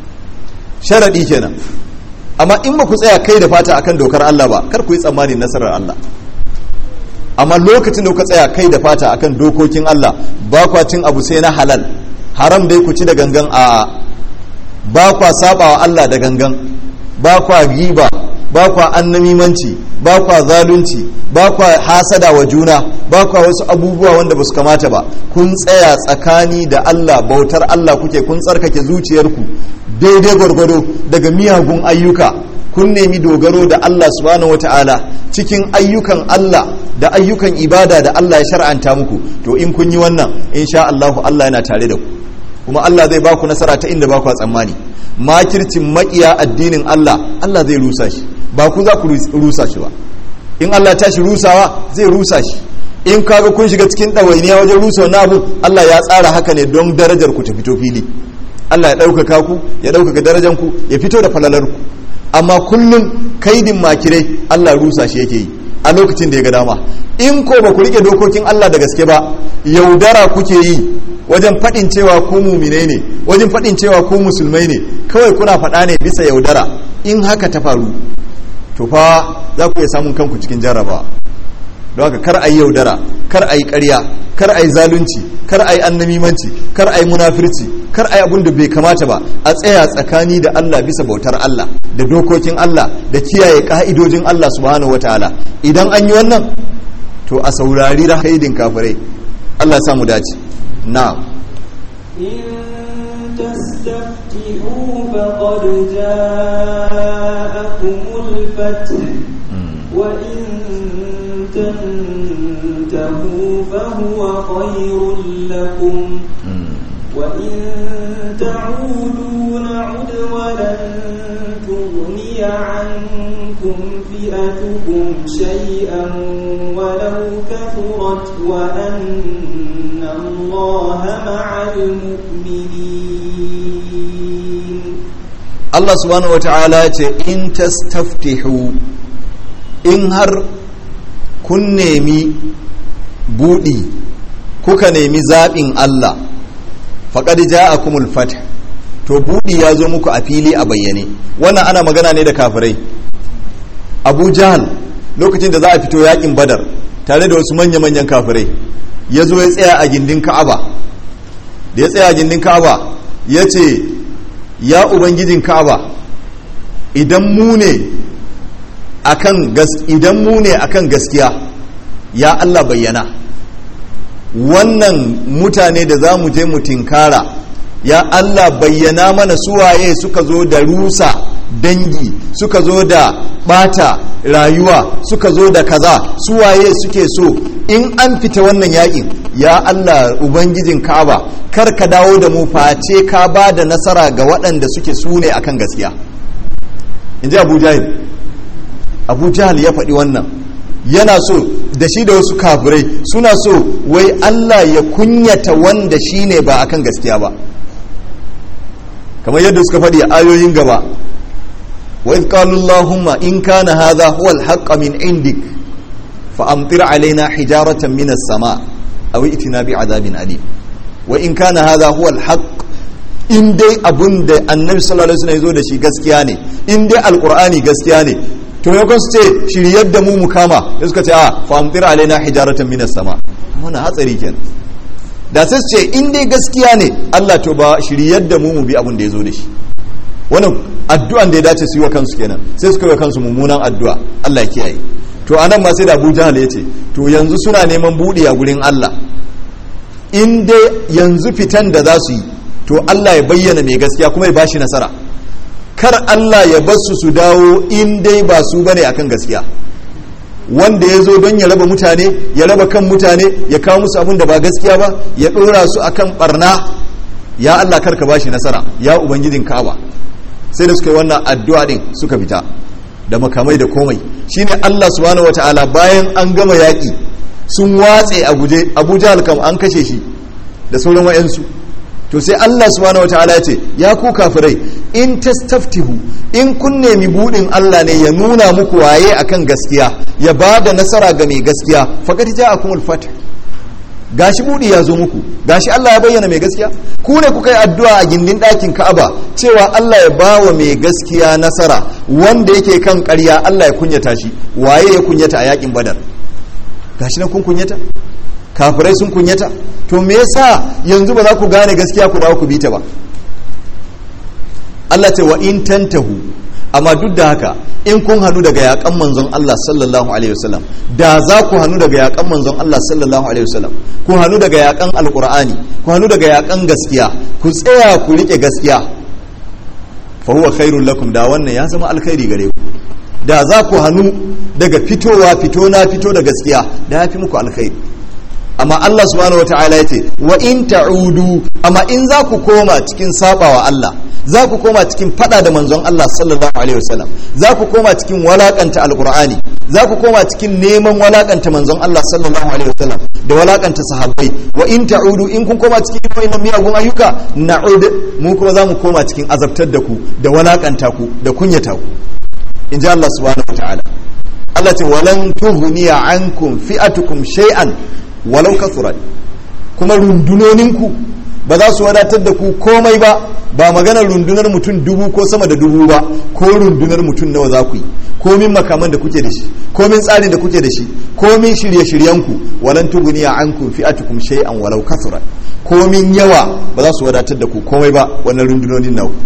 Sharaɗi kenan. Amma in ba ku tsaya kai da fata akan dokar Allah ba, kar ku yi tsammanin nasarar Allah. Amma lokacin da kuka tsaya kai da fata akan dokokin Allah, ba kwa cin abu sai na halal, haram dai ku ci da gangan, a ba kwa saba wa Allah da gangan, ba kwa giba, ba kwa annamimanci, ba kwa zalunci, ba kwa hasada wa juna, ba kwa wasu abubuwa wanda ba su kamata ba. Kun tsaya tsakani da Allah, bautar Allah kuke, kun tsarkake zuciyarku daidai gwargwado daga miyagun ayyuka, kun nemi dogaro da Allah subhanahu wata'ala cikin ayyukan Allah da ayyukan ibada da Allah ya shar'anta muku. To in kun yi wannan, insha Allah Allah yana tare da ku, kuma Allah zai baku nasara ta inda ba ku tsammani. Makircin makiya addinin Allah, Allah zai rusa shi, ba ku za ku rusa shi ba. In Allah ya tashi rusawa, zai rusa shi. In kaga kun shiga cikin ɗawainiya wajen rusa wani abu, Allah ya tsara haka ne don darajar ku ta fito fili. Allah ya ɗaukaka ku, ya ɗaukaka darajar ku, ya fito da falalar ku. Amma kullum kaidin makirai Allah rusa shi yake yi a lokacin da ya ga dama. In ko ba ku rike dokokin Allah da gaske ba, yaudara kuke yi wajen faɗin cewa ku mumine ne, wajen faɗin cewa ku musulmai ne, kawai kuna faɗa ne bisa yaudara. In haka ta faru, to fa za ku iya samun kanku cikin jarrabawa. Don haka kar a yi yaudara, kar a yi ƙarya, kar a yi zalunci, kar a yi annamimanci, kar a yi munafirci, kar a yi abin da bai kamata ba. A tsaya tsakani da Allah bisa bautar Allah da dokokin Allah da kiyaye ka'idojin Allah subhanahu wataala. Idan an yi wannan, to a saurari rahaidin kafirai. Allah ya samu dace. na'am. in tastaftihu faqad ja'akumul fath wa in تنتهوا فهو خير لكم وإن تعودوا نعد ولن تغني عنكم فئتكم شيئا ولو كثرت وأن الله مع المؤمنين. الله سبحانه وتعالى إن تستفتحوا in har kun nemi buɗi kuka nemi zaɓin Allah faƙad ja'akumul fath, to buɗi ya zo muku a fili a bayyane. Wannan ana magana ne da kafirai. Abu Jahal lokacin da za a fito yaƙin Badar tare da wasu manya-manyan kafirai, ya zo ya tsaya a gindin Ka'aba. Da ya tsaya a gindin Ka'aba ya ce, ya Ubangijin Ka'aba, idan mu ne akan gas idan mu ne akan gaskiya, ya Allah bayyana. Wannan mutane da za mu je mu tinkara, ya Allah bayyana mana suwaye suka zo da rusa dangi, suka zo da bata rayuwa, suka zo da kaza, suwaye suke so in an fita wannan yakin. Ya Allah Ubangijin Ka'aba, kar ka dawo da mu face ka ba da nasara ga waɗanda suke su ne akan gaskiya. In ji Abu Jahil. Abu Jahal ya faɗi wannan, yana so da shi da wasu kafirai suna so wai Allah ya kunyata wanda shi ne ba akan gaskiya ba, kamar yadda suka faɗi a ayoyin gaba. wa idh qalu Allahumma in kana hadha huwa al-haqq min indik fa amtir alaina hijaratan min as-sama' aw itina bi'adabin alim. wa in kana hadha huwa al-haqq in dai abun da annabi sallallahu alaihi wasallam ya zo da shi gaskiya ne, in dai alqur'ani gaskiya ne, to yakon su ce shiryar da mu mu kama, da suka ce a fa amtir alaina hijaratan minas sama. Wannan hatsari kenan. Da sai su ce in dai gaskiya ne Allah to ba shiryar da mu mu bi abun da ya zo da shi. Wannan addu'an da ya dace su yi wa kansu kenan, sai suka yi wa kansu mummunan addu'a, Allah ya kiyaye. To anan ma sai da Abu Jahal ya ce to yanzu suna neman buɗe a gurin Allah, in dai yanzu fitan da za su yi to Allah ya bayyana mai gaskiya kuma ya bashi nasara, kar Allah ya bar su su dawo in dai ba su bane akan gaskiya. Wanda ya zo don ya raba mutane, ya raba kan mutane, ya kawo musu abin da ba gaskiya ba, ya ɗora su akan barna, ya Allah kar ka bashi nasara, ya ubangijin Ka'aba. Sai da suka yi wannan addu'a din suka fita da makamai da komai. Shine Allah subhanahu wataala bayan an gama yaƙi sun watse a guje, Abu Jahal kam an kashe shi da sauran wayansu. To sai Allah subhanahu wataala ya ce ya ku kafirai in tastaftihu, in kun nemi budin Allah ne ya nuna muku waye akan gaskiya, ya ba da nasara ga mai gaskiya, faqad ja'akumul fath, gashi budi ya zo muku, gashi Allah ya bayyana mai gaskiya. Ku ne kuka yi addu'a a gindin ɗakin Ka'aba cewa Allah ya ba wa mai gaskiya nasara, wanda yake kan ƙarya Allah ya kunyata shi. Waye ya kunyata a yakin Badar? Gashi nan kun kunyata, kafirai sun kunyata. To me yasa yanzu ba za ku gane gaskiya ku dawo ku bi ta ba? Allah ce wa in tantahu, amma duk da haka in kun hannu daga yakan manzon Allah sallallahu alaihi wasallam, da za ku hannu daga yakan manzon Allah sallallahu alaihi wasallam, ku hannu daga yakan alqur'ani, ku hannu daga yakan gaskiya, ku tsaya ku rike gaskiya, fa huwa khairul lakum, da wannan ya zama alkhairi gare ku. Da za ku hannu daga fitowa fito na fito da gaskiya, da ya fi muku alkhairi. Amma Allah subhanahu wataala yace wa in ta'udu, amma in za ku koma cikin sabawa Allah, za ku koma cikin fada da manzon Allah sallallahu alaihi wasallam, za ku koma cikin walakanta alqur'ani, za ku koma cikin neman walakanta manzon Allah sallallahu alaihi wasallam da walakanta sahabbai, wa in ta'udu, in kun koma cikin wannan miyagun ayyuka, na'ud, mu kuma za mu koma cikin azabtar da ku da walakanta ku da kunyata ku, in ji Allah subhanahu wataala. Allah ce walan tughniya ankum fi'atukum shay'an walau kasurat, kuma rundunoninku ba za su wadatar da ku komai ba, ba maganar rundunar mutum dubu ko sama da dubu ba, ko rundunar mutum nawa za ku yi, komin makaman da kuke da shi, komin tsarin da kuke da shi, komin shirye-shiryenku, walan tuguniya ankum fi'atukum shay'an walau kasurat, komin yawa ba za su wadatar da ku komai ba wannan rundunonin nawa.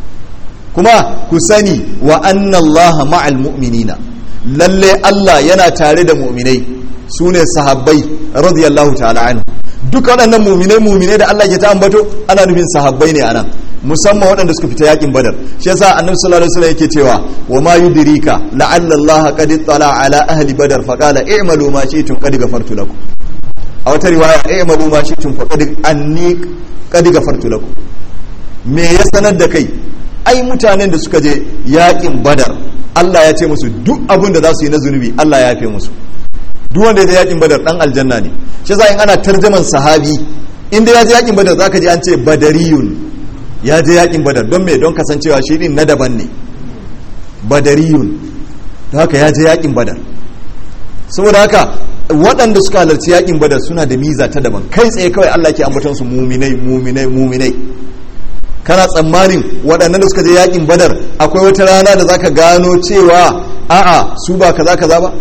Kuma ku sani wa anna Allah ma'al mu'minina, lalle Allah yana tare da mu'minai, su ne sahabbai radiyallahu ta'ala anhu. Duk waɗannan muminai muminai da Allah ya ta ambato ana nufin sahabbai ne anan, musamman waɗanda suka fita yakin Badar. Shi yasa Annabi sallallahu alaihi wasallam yake cewa wa ma yudrika la'alla Allah qad ittala ala ahli Badar fa qala i'malu ma shi'tum qad ghafartu lakum. A wata riwaya i'malu ma shi'tum fa qad anni qad ghafartu lakum. Me ya sanar da kai? Ai mutanen da suka je yakin Badar Allah ya ce musu duk abin da za su yi na zunubi Allah ya yafe musu. Duk wanda ya je yakin Badar dan aljanna ne. Shi za in ana tarjaman sahabi, inda ya je yakin Badar zaka ji an ce badariyun, ya je yakin Badar. Don me? Don kasancewa shi din na daban ne, badariyun. Don haka ya je yakin Badar. Saboda haka waɗanda suka halarci yakin Badar suna da miza ta daban, kai tsaye kawai Allah ke ambaton su muminai muminai muminai. Kana tsammanin waɗannan da suka je yakin Badar akwai wata rana da zaka gano cewa a'a su ba kaza kaza ba?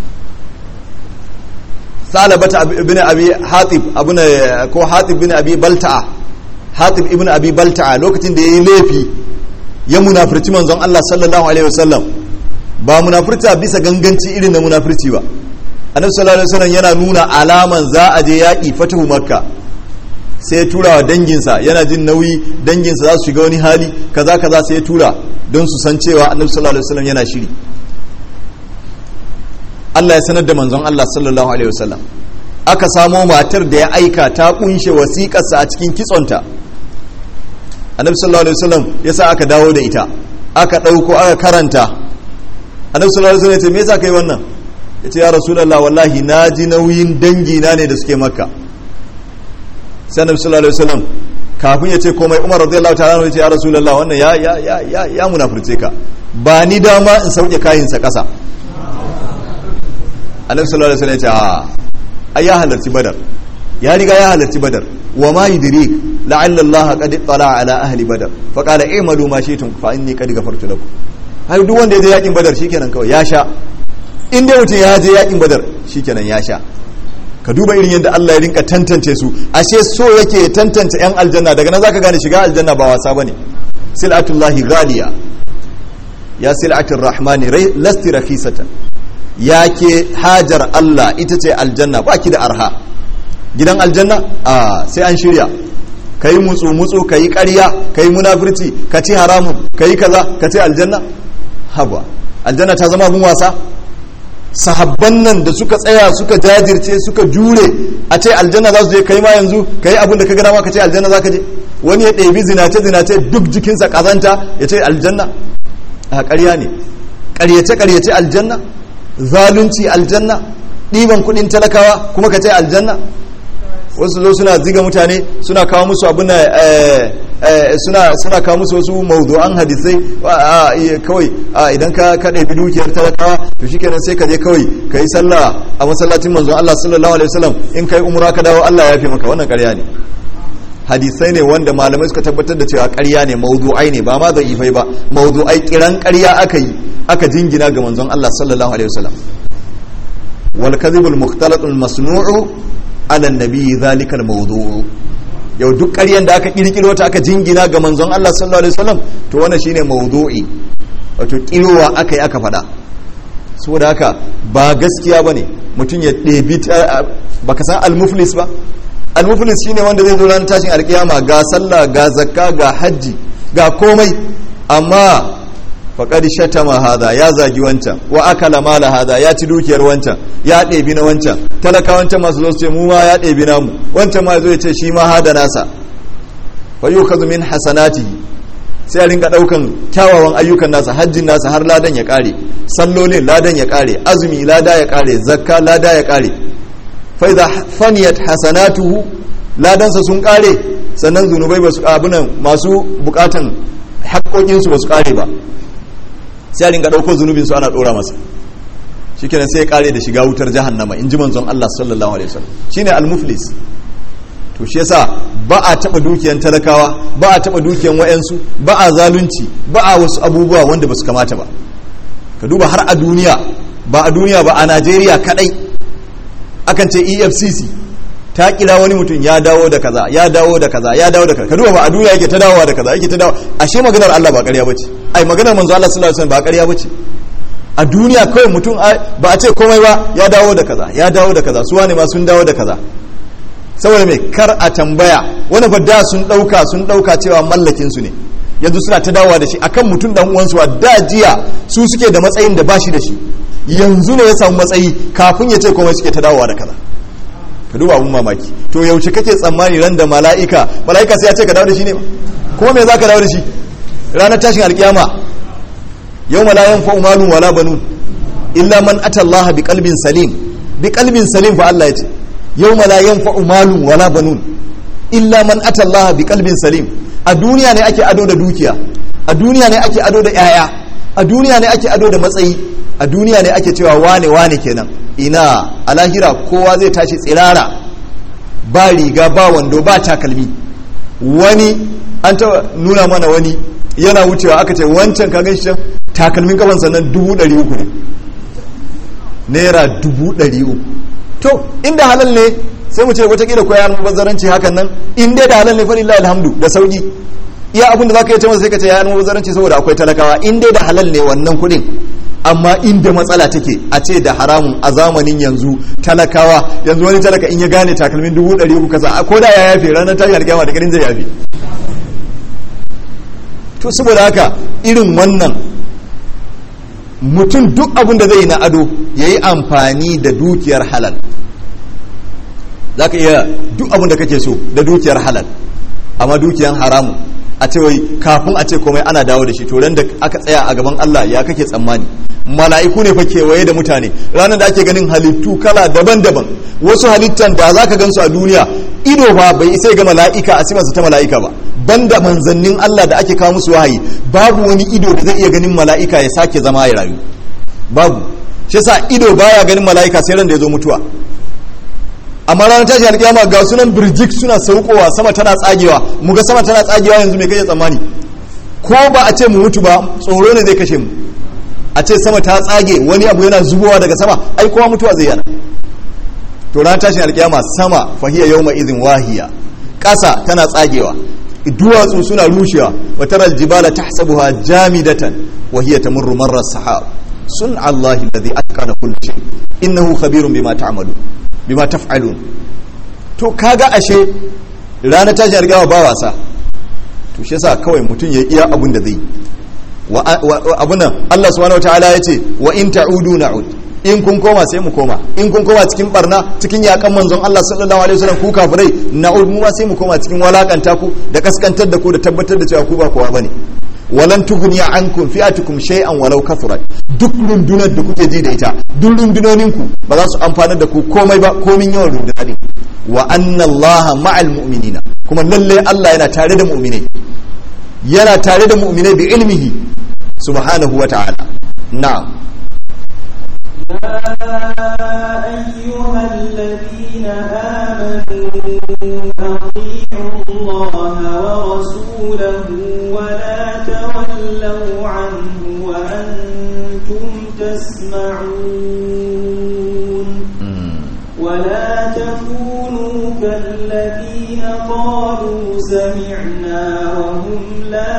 Salabata ibn abi hatib abuna ko hatib ibn abi balta'a, hatib ibn abi balta'a lokacin da yayi laifi ya munafirci manzon Allah sallallahu alaihi wasallam, ba munafirta bisa ganganci irin na munafirci ba. Annabi sallallahu alaihi wasallam yana nuna alaman za a je yaki fatahu makka, sai ya tura wa danginsa, yana jin nauyi danginsa za su shiga wani hali kaza kaza, sai ya tura don su san cewa Annabi sallallahu alaihi wasallam yana shiri. Allah ya sanar da manzon Allah sallallahu alaihi wasallam, aka samo matar da ya aika ta kunshe wasiƙarsa a cikin kitsonta. Annabi sallallahu alaihi wasallam yasa aka dawo da ita, aka ɗauko aka karanta. Annabi sallallahu alaihi wasallam ya ce me yasa kai wannan? Ya ce ya Rasulullah wallahi na ji nauyin dangina ne da suke Makka. Sai Annabi sallallahu alaihi wasallam kafin ya ce komai Umar radiyallahu ta'ala ya ce ya Rasulullah wannan ya ya ya ya, ya munafurce ka, ba ni dama in sauke kayinsa ƙasa. Annabi sallallahu alaihi wasallam ya ce a ai ya halarci Badar, ya riga ya halarci badar wa ma yudrik la'alla Allah qad tala ala ahli badar fa qala i'malu ma shi'tum fa inni qad ghafartu lakum har duk wanda ya je yakin badar shikenan kawai ya sha in dai mutum ya je yakin badar shikenan ya sha ka duba irin yadda Allah ya rinka tantance su ashe so yake tantance yan aljanna daga nan zaka gane shiga aljanna ba wasa bane silatullahi ghaliya ya silatul rahmani lasti rakhisatan yake hajar Allah ita ce aljanna ba ki da arha gidan aljanna a sai an shirya kai mutsu mutsu kai ƙarya kai munafurci ka ci haramun kai kaza ka ce aljanna haba aljanna ta zama abun wasa sahabban nan da suka tsaya suka jajirce suka jure a ce aljanna za su je kai ma yanzu kai abin da ka gana ma ka ce aljanna za ka je wani ya ɗebi zinace zinace duk jikinsa ƙazanta ya ce aljanna a ƙarya ne ƙaryace ƙaryace aljanna zalunci aljanna ɗiban kuɗin talakawa kuma ka ce aljanna wasu zo suna ziga mutane suna kawo musu abin suna suna kawo musu wasu mawdu'an hadisai kawai idan ka ka ɗebi dukiyar talakawa to shikenan sai ka je kawai ka yi sallah a masallacin manzon Allah sallallahu alaihi wasallam in kai umra ka dawo Allah ya fi maka wannan ƙarya ne hadisai ne wanda malamai suka tabbatar da cewa ƙarya ne mawdu'ai ne ba ma da ifai ba mawdu'ai kiran ƙarya aka yi aka jingina ga manzon Allah sallallahu alaihi wasallam wal kadhibul mukhtalatu masnu'u ala nabi zalika al mawdu'u yau duk ƙaryan da aka kirkiro ta aka jingina ga manzon Allah sallallahu alaihi wasallam to wannan shine mawdu'i wato kirowa aka yi aka faɗa saboda haka ba gaskiya bane mutum ya ɗebi baka san al-muflis ba al-muflis shine wanda zai zo ranar tashin alkiyama ga sallah ga zakka ga hajji ga komai amma faqad shatama hada ya zagi wancan wa akala mala hada ya ci dukiyar wancan ya ɗebi na wancan talaka wancan masu zo su ce mu ma ya ɗebi namu wancan ma zo ya ce shi ma hada nasa fa yukhadhu min hasanatihi sai a rinka daukan kyawawan ayyukan nasa hajjin nasa har ladan ya kare sallolin ladan ya kare azumi lada ya kare zakka lada ya kare fa idha faniyat hasanatuhu ladansa sun kare sannan zunubai ba su abunan masu bukatan haƙoƙinsu ba su kare ba sai a ringa ɗauko zunubinsu ana ɗora masa shi kenan sai ya ƙare da shiga wutar jahannama in ji manzon Allah sallallahu alaihi wasallam shine al-muflis to shi yasa ba a taɓa dukiyan talakawa ba a taɓa dukiyan wa'yansu ba a zalunci ba a wasu abubuwa wanda ba su kamata ba ka duba har a duniya ba a duniya ba a Najeriya kadai akan ce E F C C ta kira wani mutum ya dawo da kaza ya dawo da kaza ya dawo da kaza ka duba ba a duniya yake ta dawowa da kaza yake ta dawo ashe maganar Allah ba ƙarya bace ai maganar manzo Allah sallallahu alaihi wasallam ba ƙarya bace a duniya kawai mutum ba a ce komai ba ya dawo da kaza ya dawo da kaza su wane ma sun dawo da kaza saboda me kar a tambaya wani fa da sun dauka sun dauka cewa mallakin su ne yanzu suna ta dawowa da shi akan mutum dan uwansu wa da jiya su suke da matsayin da bashi da shi yanzu ne ya samu matsayi kafin ya ce komai suke ta dawowa da kaza ka duba abun mamaki to yaushe kake tsammani ran da mala'ika mala'ika sai ya ce ka dawo da shi ne kuma me za ka dawo da shi ranar tashin alkiyama yau la yanfa'u malun wala banun illa man ata Allah bi qalbin salim bi qalbin salim fa Allah ya ce yau la yanfa'u malun wala banun illa man ata Allah bi qalbin salim a duniya ne ake ado da dukiya a duniya ne ake ado da yaya a duniya ne ake ado da matsayi a duniya ne ake cewa wane wane kenan ina a lahira kowa zai tashi tsirara ba riga ba wando ba takalmi wani an ta nuna mana wani yana wucewa aka ce wancan ka gan shi takalmin kafan sannan dubu ɗari uku ne naira dubu ɗari uku to inda halal ne sai mu ce watakila ko ya mubazzaranci hakan nan in dai da halal ne fa lillahi alhamdu da sauki iya abin da zaka yi ce masa sai ka ce ya mubazzaranci saboda akwai talakawa in dai da halal ne wannan kuɗin amma inda matsala take a ce da haramun a zamanin yanzu talakawa yanzu wani talaka in ya gane takalmin dubu ɗari uku kasa ko da ya yafe ranar tashi alƙiyama da ganin zai yafe to saboda haka irin wannan mutum duk abin da zai yi na ado ya yi amfani da dukiyar halal za ka iya duk abin da kake so da dukiyar halal amma dukiyar haramun a ce wai kafin a ce komai ana dawo da shi to ran da aka tsaya a gaban Allah ya kake tsammani mala'iku ne fa kewaye da mutane ranar da ake ganin halittu kala daban-daban wasu halittan da za ka gansu a duniya ido ba bai isa ga mala'ika a simarsa ta mala'ika ba banda manzannin Allah da ake kawo musu wahayi babu wani ido da zai iya ganin mala'ika ya sake zama ya rayu, babu. shi yasa ido baya ganin mala'ika sai ran da ya zo mutuwa. amma ranar tashi alƙiyama ga sunan birjik suna saukowa, sama tana tsagewa. Mu ga sama tana tsagewa yanzu mai kai tsammani? Ko ba a ce mu mutu ba, tsoro ne zai kashe mu. A ce sama ta tsage, wani abu yana zubowa daga sama, ai kowa mutuwa zai yana. To ranar tashin alƙiyama sama fahiya yawma idhin wahiya, ƙasa tana tsagewa, duwatsu suna rushewa. Wa taral jibala tahsabuha jamidatan wa hiya tamurru marra sahab. Sun Allahi alladhi atqana kulli shay innahu khabirun bima ta'malu bima taf'alun. To kaga ashe ranar tashin alƙiyama ba wasa. To shi yasa kawai mutum ya iya abun da zai wa abun nan Allah subhanahu wataala yace wa in ta'udu na'ud, in kun koma sai mu koma, in kun koma cikin barna cikin yakan manzon Allah sallallahu alaihi wasallam ku kafirai, na'ud mu ma sai mu koma cikin walakanta ku da kaskantar da ku da tabbatar da cewa ku ba kowa bane. Walan tughni ankum fi'atukum shay'an walau kathurat, duk rundunar da kuke ji da ita, duk rundunonin ku ba za su amfana da ku komai ba, komin yawan rundunar ne. Wa anna Allaha ma'al mu'minina, kuma lalle Allah yana tare da mu'minai, yana tare da mu'minai bi ilmihi subhanahu wa ta'ala. Na'am. يا أيها الذين آمنوا أطيعوا الله ورسوله ولا تولوا عنه وأنتم تسمعون ولا تكونوا كالذين قالوا سمعنا وهم لا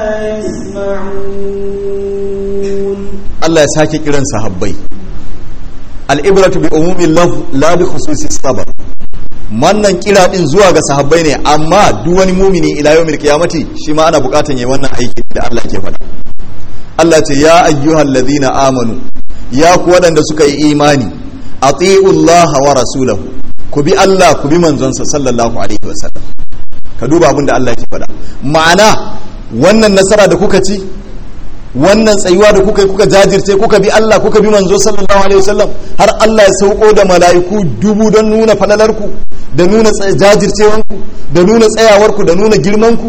يسمعون. الله يساكي كيران صحابي. al'ibratu bi umumin laf la bi khususi sabab. Wannan kira din zuwa ga sahabbai ne, amma duk wani mumini ila yawmil qiyamati shi ma ana bukatan yayin wannan aiki da Allah ke faɗa. Allah ce ya ayyuhal ladina amanu, ya ku wadanda suka yi imani, ati'u Allah wa rasulahu, ku bi Allah ku bi manzonsa sallallahu alaihi wasallam. Ka duba abin da Allah ke faɗa. Ma'ana wannan nasara da kuka ci, wannan tsayuwa da kuka yi, kuka jajirce, kuka bi Allah, kuka bi manzo sallallahu alaihi wasallam, har Allah ya sauko da mala'iku dubu don nuna falalarku, da nuna jajircewanku, da nuna tsayawarku, da nuna girmanku.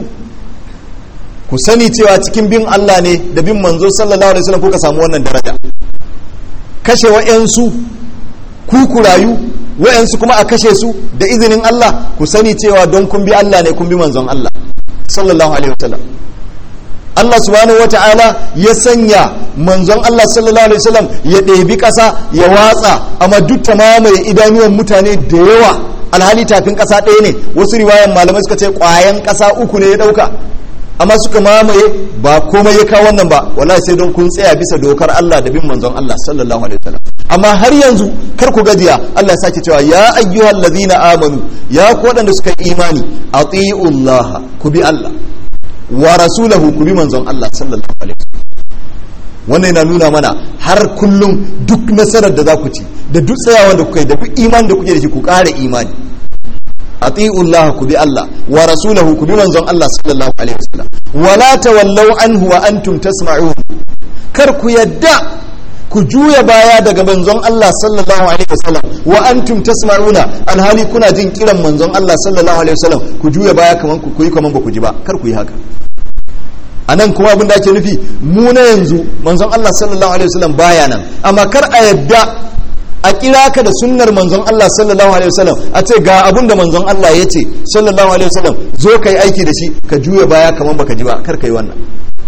Ku sani cewa cikin bin Allah ne da bin manzo sallallahu alaihi wasallam kuka samu wannan daraja. Kashe wa'yansu ku ku rayu, wa'yansu kuma a kashe su da izinin Allah, ku sani cewa don kun bi Allah ne, kun bi manzon Allah sallallahu alaihi wasallam. Allah subhanahu wata'ala ya sanya manzon Allah sallallahu alaihi wasallam ya ɗebi ƙasa ya watsa, amma duk ta mamaye idanuwan mutane da yawa, alhali tafin ƙasa ɗaya ne. Wasu riwayan malamai suka ce ƙwayan ƙasa uku ne ya ɗauka, amma suka mamaye, ba komai ya kawo wannan ba, wallahi sai don kun tsaya bisa dokar Allah da bin manzon Allah sallallahu alaihi wasallam. Amma har yanzu kar ku gajiya, Allah ya sake cewa ya ayyuhal ladzina amanu, ya ku waɗanda suka yi imani, atiullaha, ku bi Allah, wa rasulahu, ku bi manzon Allah sallallahu alaihi wasallam. Wannan yana nuna mana har kullum duk nasarar da za ku ci, da duk tsayawan da kuka yi, da duk iman da kuke da shi, ku ƙara imani. atiullaha, ku bi Allah, wa rasulahu, ku bi manzon Allah sallallahu alaihi wasallam. Wala tawallau anhu wa antum tasma'un, kar ku yadda ku juya baya daga manzon Allah sallallahu alaihi wasallam wa antum tasma'una, alhali kuna jin kiran manzon Allah sallallahu alaihi wasallam, ku juya baya kaman ku yi kaman ba ku ji ba, kar ku yi haka. Anan kuma abin da ake nufi, mu na yanzu manzon Allah sallallahu alaihi wasallam baya nan, amma kar a yadda a kira ka da sunnar manzon Allah sallallahu alaihi wasallam, a ce ga abin da manzon Allah ya ce sallallahu alaihi wasallam, zo kai aiki da shi, ka juya baya kaman baka ji ba, kar ka yi wannan.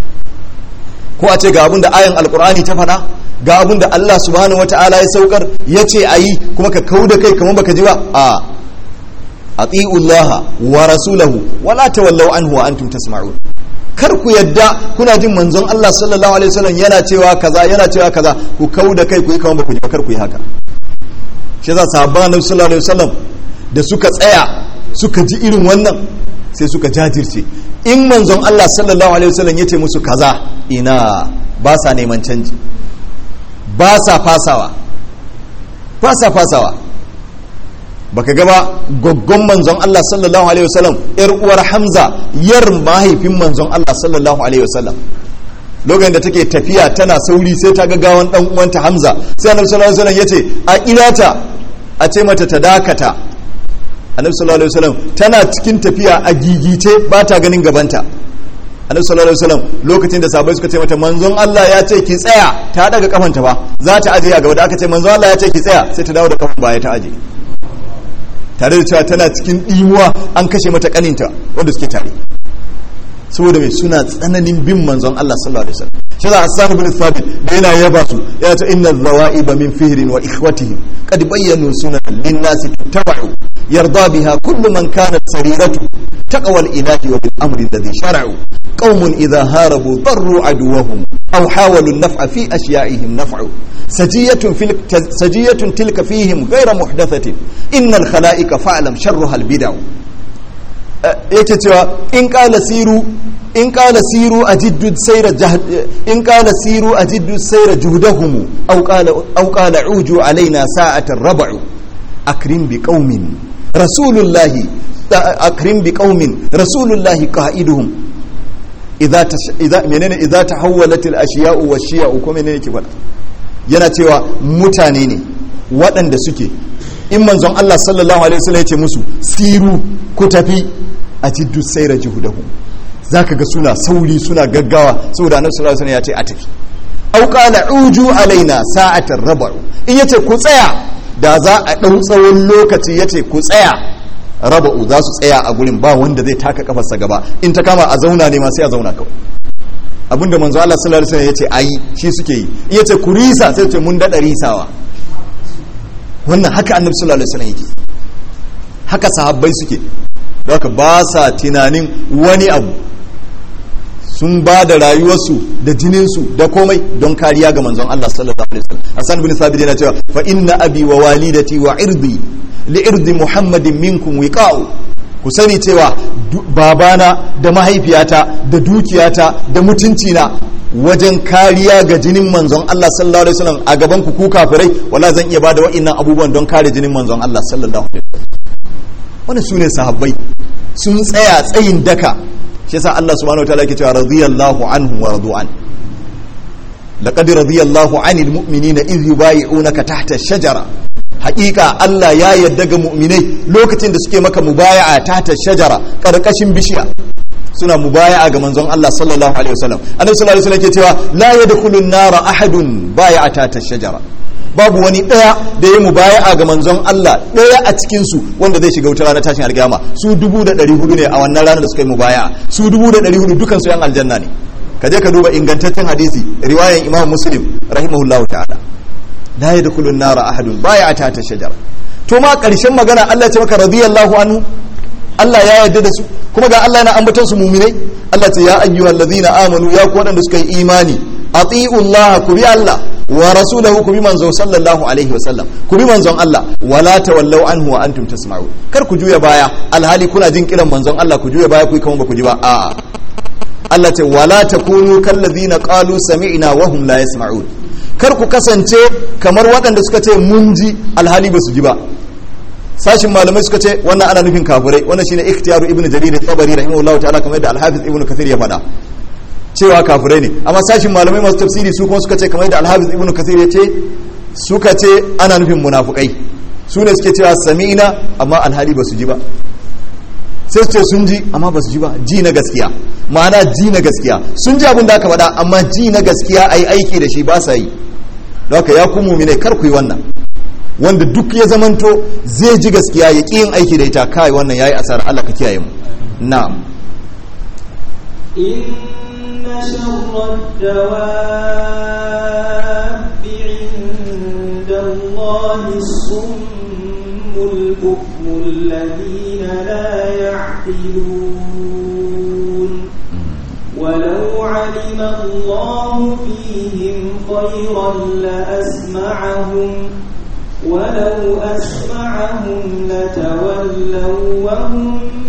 Ko a ce ga abin da ayan alqur'ani ta faɗa, ga abin da Allah subhanahu wata'ala ya saukar ya ce a yi, kuma ka kau da kai kamar baka ji ba. A atiullaha wa rasulahu wala tawallau anhu wa antum tasma'un, kar ku yadda kuna jin manzon Allah sallallahu alaihi wasallam yana cewa kaza yana cewa kaza, ku kau da kai ku yi kamar baku ji ba, kar ku yi haka. Shi yasa sahabban Annabi sallallahu alaihi wasallam da suka tsaya suka ji irin wannan, sai suka jajirce. In manzon Allah sallallahu alaihi wasallam ya ce musu kaza, ina ba sa neman canji, ba sa fasawa, ba sa fasawa. Baka gaba goggon manzon Allah sallallahu alaihi wasallam, yar uwar Hamza, yar mahaifin manzon Allah sallallahu alaihi wasallam, lokacin da take tafiya tana sauri sai ta ga gawan dan uwanta Hamza, sai Annabi sallallahu alaihi wasallam yace a kirata, a ce mata ta dakata. Annabi sallallahu alaihi wasallam tana cikin tafiya a gigice, ba ta ganin gabanta. Annabi sallallahu alaihi wasallam lokacin da sahabbai suka ce mata manzon Allah ya ce ki tsaya, ta daga kafanta ba za ta aje a gaba, da aka ce manzon Allah ya ce ki tsaya, sai ta dawo da kafan baya ta aje. tare da cewa tana cikin ɗimuwa an kashe mata kaninta wanda suke tare saboda mai suna tsananin bin manzon Allah sallallahu alaihi wasallam shi da Hassan ibn Thabit da yana yaba su ya ce inna zawaiba min fihrin wa ikhwatihim qad bayyanu sunan lin-nasi tattabu yarda biha kullu man kanat sariratu taqwa al-ilahi wa bil amri alladhi shar'u qaumun idha harabu darru aduwahum aw hawalu an-naf'a fi ashya'ihim naf'u sajiyatun fil sajiyatun tilka fihim ghayra muhdathatin innal khalaiqa fa'lam sharruha al-bid'u yake cewa in kala siru in kala siru ajiddu sayra in kala siru ajiddu sayra juhdahum aw qala aw qala uju alaina sa'atan rab'u akrim bi qaumin rasulullahi akrim bi qaumin rasulullahi qa'iduhum idza idza menene idza tahawwalat al ashiya'u wash-shiya'u ko menene ke faɗa yana cewa mutane ne waɗanda suke in manzon Allah sallallahu alaihi wasallam ya ce musu siru ku tafi a jiddu sayra juhudahum zaka ga suna sauri suna gaggawa saboda annabi sallallahu alaihi wasallam ya ce a tafi aw qala uju alaina sa'atan rabu in yace ku tsaya da za a dau tsawon lokaci yace ku tsaya rabu za su tsaya a gurin ba wanda zai taka kafarsa gaba in ta kama a zauna ne ma sai a zauna kawai abinda manzo Allah sallallahu alaihi wasallam yace ayi shi suke yi in yace ku risa sai ce mun dada risawa wannan haka annabi sallallahu alaihi wasallam yake haka sahabbai suke haka ba sa tunanin wani abu sun ba da rayuwarsu da jininsu da komai don kariya ga manzon Allah sallallahu alaihi wasallam Hassan bin Sabit yana cewa fa inna abi wa walidati wa irdi li irdi Muhammadin minkum wiqa'u ku sani cewa babana da mahaifiyata da dukiyata da mutuncina wajen kariya ga jinin manzon Allah sallallahu alaihi wasallam a gaban ku ku kafirai wala zan iya bada wa'annan abubuwan don kare jinin manzon Allah sallallahu alaihi wasallam wannan sune sahabbai sun tsaya tsayin daka shi yasa Allah subhanahu wataala yake cewa radiyallahu anhu wa radu an laqad radiyallahu anil mu'minina idh yubay'unaka tahta ash-shajara haqiqa Allah ya yarda ga mu'minai lokacin da suke maka mubaya'a tahta ash-shajara karkashin bishiya suna mubaya'a ga manzon Allah sallallahu alaihi wasallam annabi sallallahu alaihi wasallam yake cewa la yadkhulun nara ahadun baya'a tahta ash-shajara babu wani daya da ya mubaya'a ga manzon Allah daya a cikin su wanda zai shiga wutar ranar tashin alkiyama su dubu da ɗari hudu ne a wannan ranar da suka yi mubaya'a su dubu da ɗari hudu dukan su yan aljanna ne ka je ka duba ingantaccen hadisi riwayan Imam Muslim rahimahullahu ta'ala la yadkhulun nara ahadun baya'a tahta ash-shajara to ma karshen magana Allah ya ce maka radiyallahu anhu Allah ya yarda da su kuma ga Allah yana ambaton su mu'minai Allah ce ya ayyuhallazina amanu ya ku wadanda suka yi imani atiullaha ku bi Allah wa rasulahu ku bi manzon sallallahu alaihi wa sallam ku bi manzon Allah wala tawallau anhu wa antum tasma'un kar ku juya baya alhali kuna jin kiran manzon Allah ku juya baya ku kamar ba ku ji ba a'a Allah ce wala takunu kallazina qalu sami'na wa hum la yasma'un kar ku kasance kamar waɗanda suka ce mun ji alhali ba su ji ba sashin malamai suka ce wannan ana nufin kafirai wannan shine ikhtiyaru ibnu jarir at-tabari rahimahullahu ta'ala kamar da al-hafiz ibnu kathir ya faɗa cewa kafirai ne amma sashin malamai masu tafsiri su kuma suka ce kamar da al-hafiz ibnu kathir ya ce suka ce ana nufin munafikai su ne suke cewa sami'na amma alhali ba su ji ba sai su ce sun ji amma ba su ji ba ji na gaskiya ma'ana ji na gaskiya sun ji abin da aka faɗa amma ji na gaskiya ai aiki da shi ba sa yi don haka ya ku mu'mine kar ku yi wannan wanda duk ya zamanto zai ji gaskiya ya ƙi yin aiki da ita kai wannan yayi asara Allah ka kiyaye mu na'am inna sharrad dawabi 'inda Allahi as-summul bukmul ladina la ya'qilun walau 'alima Allahu fihim khayran la asma'ahum ولو أسمعهم لتولوا وهم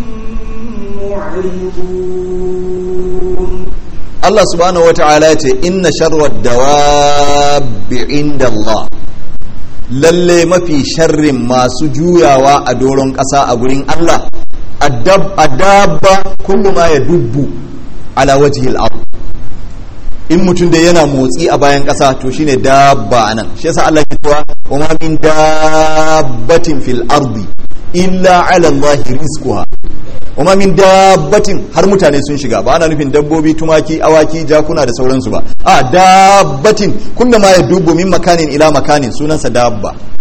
معرضون الله سبحانه وتعالى إن شر الدواب عند الله lalle mafi sharrin masu juyawa a doron ƙasa a gurin Allah adabba kullu ma ya dubbu ala wajhil ard in mutum da yana motsi a bayan ƙasa to shine dabba nan shi yasa Allah ya cewa wa ma min dabbatin fil ardi illa ala Allah rizquha wa ma min dabbatin har mutane sun shiga ba ana nufin dabbobi tumaki awaki jakuna da sauransu ba a dabbatin kunna ma ya dubu min makanin ila makanin sunansa dabba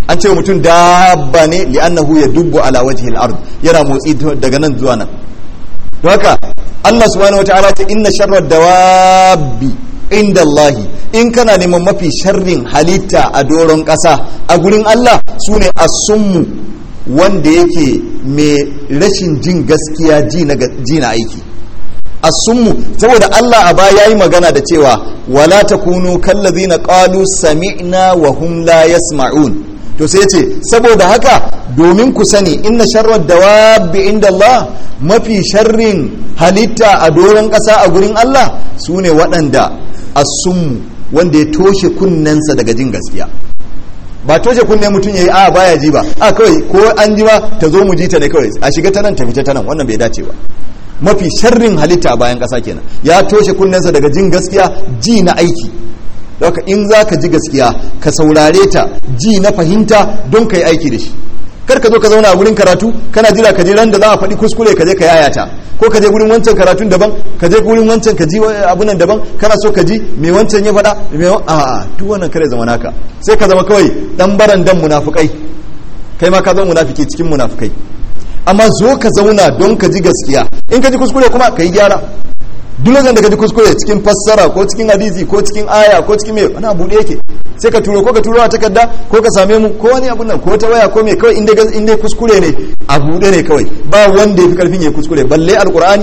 an ce mutum dabba ne li'annahu yadubbu ala wajhi al-ard yana motsi daga nan zuwa nan don haka Allah subhanahu wataala ce inna sharra dawabi inda Allahi in kana neman mafi sharrin halitta a doron ƙasa a gurin Allah sune as-summu wanda yake mai rashin jin gaskiya ji na aiki as-summu saboda Allah a baya yayi magana da cewa wala takunu kallazina qalu sami'na wa hum la yasma'un to sai ce saboda haka domin ku sani inna sharrar dawabi inda Allah mafi sharrin halitta a doron ƙasa a gurin Allah su ne waɗanda asummu wanda ya toshe kunnensa daga jin gaskiya ba toshe kunne mutum ya yi a baya ji ba a kawai ko an ji ba ta zo mu ji ta ne kawai a shiga ta nan ta fita ta nan wannan bai dace ba mafi sharrin halitta a bayan ƙasa kenan ya toshe kunnensa daga jin gaskiya ji na aiki daga in za ka ji gaskiya ka saurare ta ji na fahimta don ka yi aiki da shi kar ka zo ka zauna a gurin karatu kana jira ka je ran da za a faɗi kuskure ka je ka yayata ko ka je gurin wancan karatun daban ka je gurin wancan ka ji abunan daban kana so ka ji me wancan ya faɗa me a duk wannan kare zama naka sai ka zama kawai dan barandan munafukai kai ma ka zama munafiki cikin munafukai amma zo ka zauna don ka ji gaskiya in ka ji kuskure kuma ka yi gyara duk lokacin da ka ji kuskure cikin fassara ko cikin hadisi ko cikin aya ko cikin me wani abu da yake sai ka turo ko ka turo a takarda ko ka same mu ko wani abun nan ko ta waya ko me kawai inda inda kuskure ne abu da ne kawai ba wanda yafi karfin ya kuskure balle alqur'ani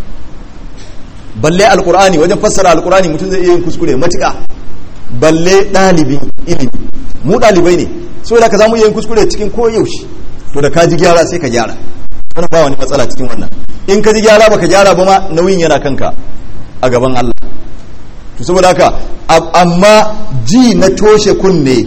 balle alqur'ani wajen fassara alqur'ani mutum zai iya yin kuskure matuƙa balle dalibin ilimi mu dalibai ne saboda ka zamu iya yin kuskure cikin koyaushe to da ka ji gyara sai ka gyara wani ba wani matsala cikin wannan in ka ji gyara baka gyara ba ma nauyin yana kanka a gaban Allah to saboda haka amma ji na toshe kunne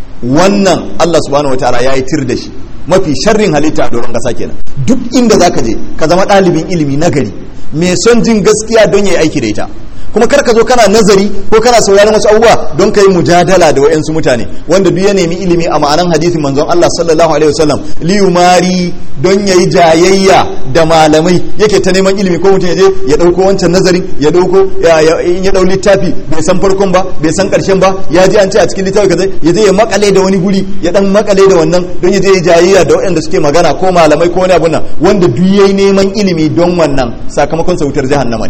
wannan Allah subhanahu wataala ya yi tir da shi mafi sharrin halitta a doron kasa kenan duk inda zaka je ka zama ɗalibin ilimi nagari mai son jin gaskiya don yayi aiki da ita kuma kar ka zo kana nazari ko kana sauraron wasu abubuwa don ka yi mujadala da wayansu mutane wanda duk ya nemi ilimi a ma'anan hadisin manzon Allah sallallahu alaihi wasallam liyumari don yayi jayayya da malamai yake ta neman ilimi ko mutum ya je ya dauko wancan nazarin ya dauko in ya dau littafi bai san farkon ba bai san karshen ba ya ji an ce a cikin littafi kaza ya je ya makale da wani guri ya dan makale da wannan don ya je ya jayayya da wayanda suke magana ko malamai ko wani abun nan wanda duk yayi neman ilimi don wannan sakamakon sautar jahannama ne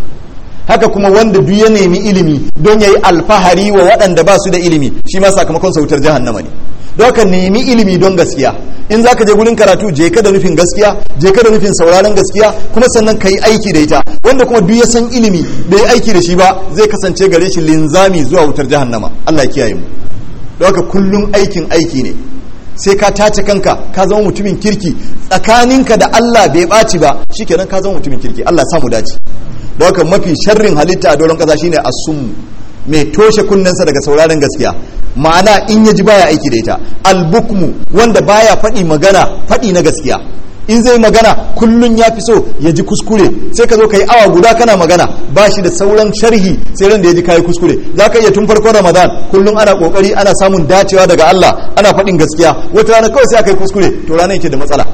haka kuma wanda duk ya nemi ilimi don ya yi alfahari wa waɗanda ba su da ilimi shi ma sakamakon sautar jahannama ne don ka nemi ilimi don gaskiya in za ka je gurin karatu je ka da nufin gaskiya je ka da nufin sauraron gaskiya kuma sannan ka yi aiki da ita wanda kuma duk ya san ilimi bai yi aiki da shi ba zai kasance gare shi linzami zuwa wutar jahannama Allah ya kiyaye mu don ka kullum aikin aiki ne sai ka tace kanka ka zama mutumin kirki tsakaninka da Allah bai ɓaci ba shikenan ka zama mutumin kirki Allah ya samu dace don haka mafi sharrin halitta a doron kasa shine asum mai toshe kunnensa daga sauraron gaskiya ma'ana in ya ji baya aiki da ita albukmu wanda baya faɗi magana faɗi na gaskiya in zai magana kullun ya fi so ya ji kuskure sai ka zo ka yi awa guda kana magana ba shi da sauran sharhi sai ran da ya ji kayi kuskure za ka iya tun farkon ramadan kullum ana kokari ana samun dacewa daga Allah ana faɗin gaskiya wata rana kawai sai aka yi kuskure to ranar yake da matsala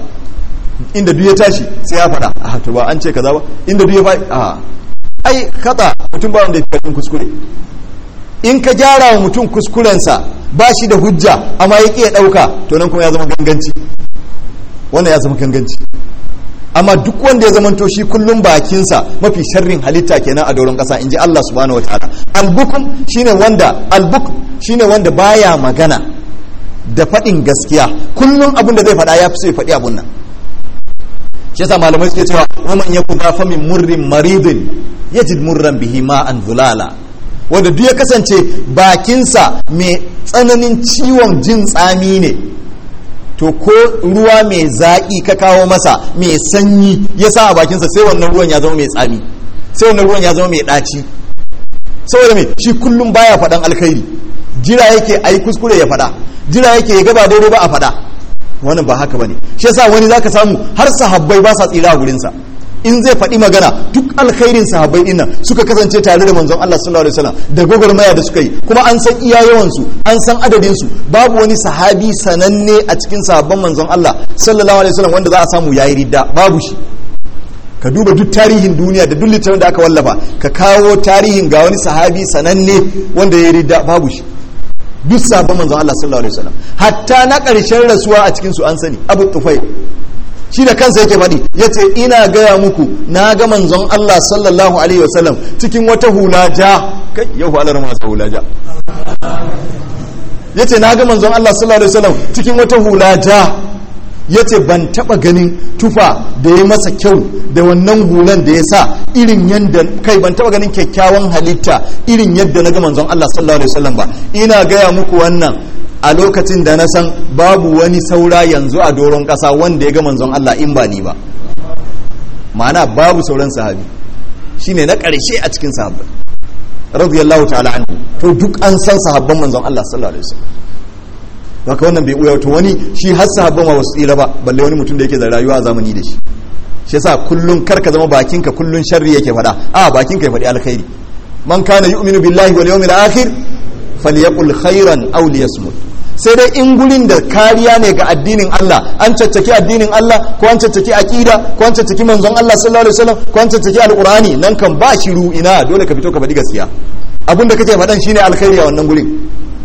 inda duk ya tashi sai ya faɗa a to ba an ce kaza ba inda duk ya faɗi a ai kada mutum ba wanda ya faɗin kuskure in ka gyara wa mutum kuskurensa ba shi da hujja amma ya ƙi ya ɗauka to nan kuma ya zama ganganci wannan ya zama ganganci amma duk wanda ya zamanto shi kullum bakinsa mafi sharrin halitta kenan a doron ƙasa in ji Allah subhanahu wataala albukum shine wanda albuk shine wanda baya magana da faɗin gaskiya kullum abin da zai faɗa ya fi so ya faɗi abun nan shi yasa malamai suke cewa waman yaku zafa min murrin maridin yajid murran bihi ma'an zulala wanda duk ya kasance bakinsa mai tsananin ciwon jin tsami ne to ko ruwa mai zaƙi ka kawo masa mai sanyi ya sa a bakinsa sai wannan ruwan ya zama mai tsami sai wannan ruwan ya zama mai ɗaci saboda mai shi kullum baya faɗan alkhairi jira yake a yi kuskure ya faɗa jira yake ya gaba daidai ba a faɗa wannan ba haka bane shi yasa wani zaka samu har sahabbai ba sa tsira a gurinsa in zai faɗi magana duk alkhairin sahabbai dinnan suka kasance tare da manzon Allah sallallahu alaihi wasallam da gwagwarmaya da suka yi kuma an san iya yawan su an san adadin su babu wani sahabi sananne a cikin sahabban manzon Allah sallallahu alaihi wasallam wanda za a samu yayi ridda babu shi ka duba duk tarihin duniya da duk littafin da aka wallafa ka kawo tarihin ga wani sahabi sananne wanda yayi ridda babu shi duk sabon manzon Allah sallallahu alaihi wasallam hatta na ƙarshen rasuwa a cikin su an sani Abu Tufayl shi da kansa yake faɗi yace ina gaya muku na ga manzon Allah sallallahu alaihi wasallam cikin wata hula ja kai yau halar masa hula ja yace na ga manzon Allah sallallahu alaihi wasallam cikin wata hula ja yace ban taba ganin tufa da ya masa kyau da wannan hulan da ya sa irin yadda kai ban taba ganin kyakkyawan halitta irin yadda na ga manzon Allah sallallahu alaihi wasallam ba ina gaya muku wannan a lokacin da na san babu wani saura yanzu a doron kasa wanda ya ga manzon Allah in ba ni ba ma'ana babu sauran sahabi shine na ƙarshe a cikin sahabbai radiyallahu ta'ala anhu to duk an san sahabban manzon Allah sallallahu alaihi wasallam haka wannan bai uya to wani shi har sahabban ma wasu tsira ba balle wani mutum da yake da rayuwa a zamani da shi shi yasa kullun karka zama bakinka kullun sharri yake faɗa a bakinka ya faɗi alkhairi man kana yu'minu billahi wal yawmil akhir falyaqul khairan aw liyasmut sai dai in gurin da kariya ne ga addinin Allah an caccaki addinin Allah ko an caccaki aqida ko an caccaki manzon Allah sallallahu alaihi wasallam ko an caccaki alqur'ani nan kan ba shiru ina dole ka fito ka faɗi gaskiya abinda kake faɗan shine alkhairi a wannan gurin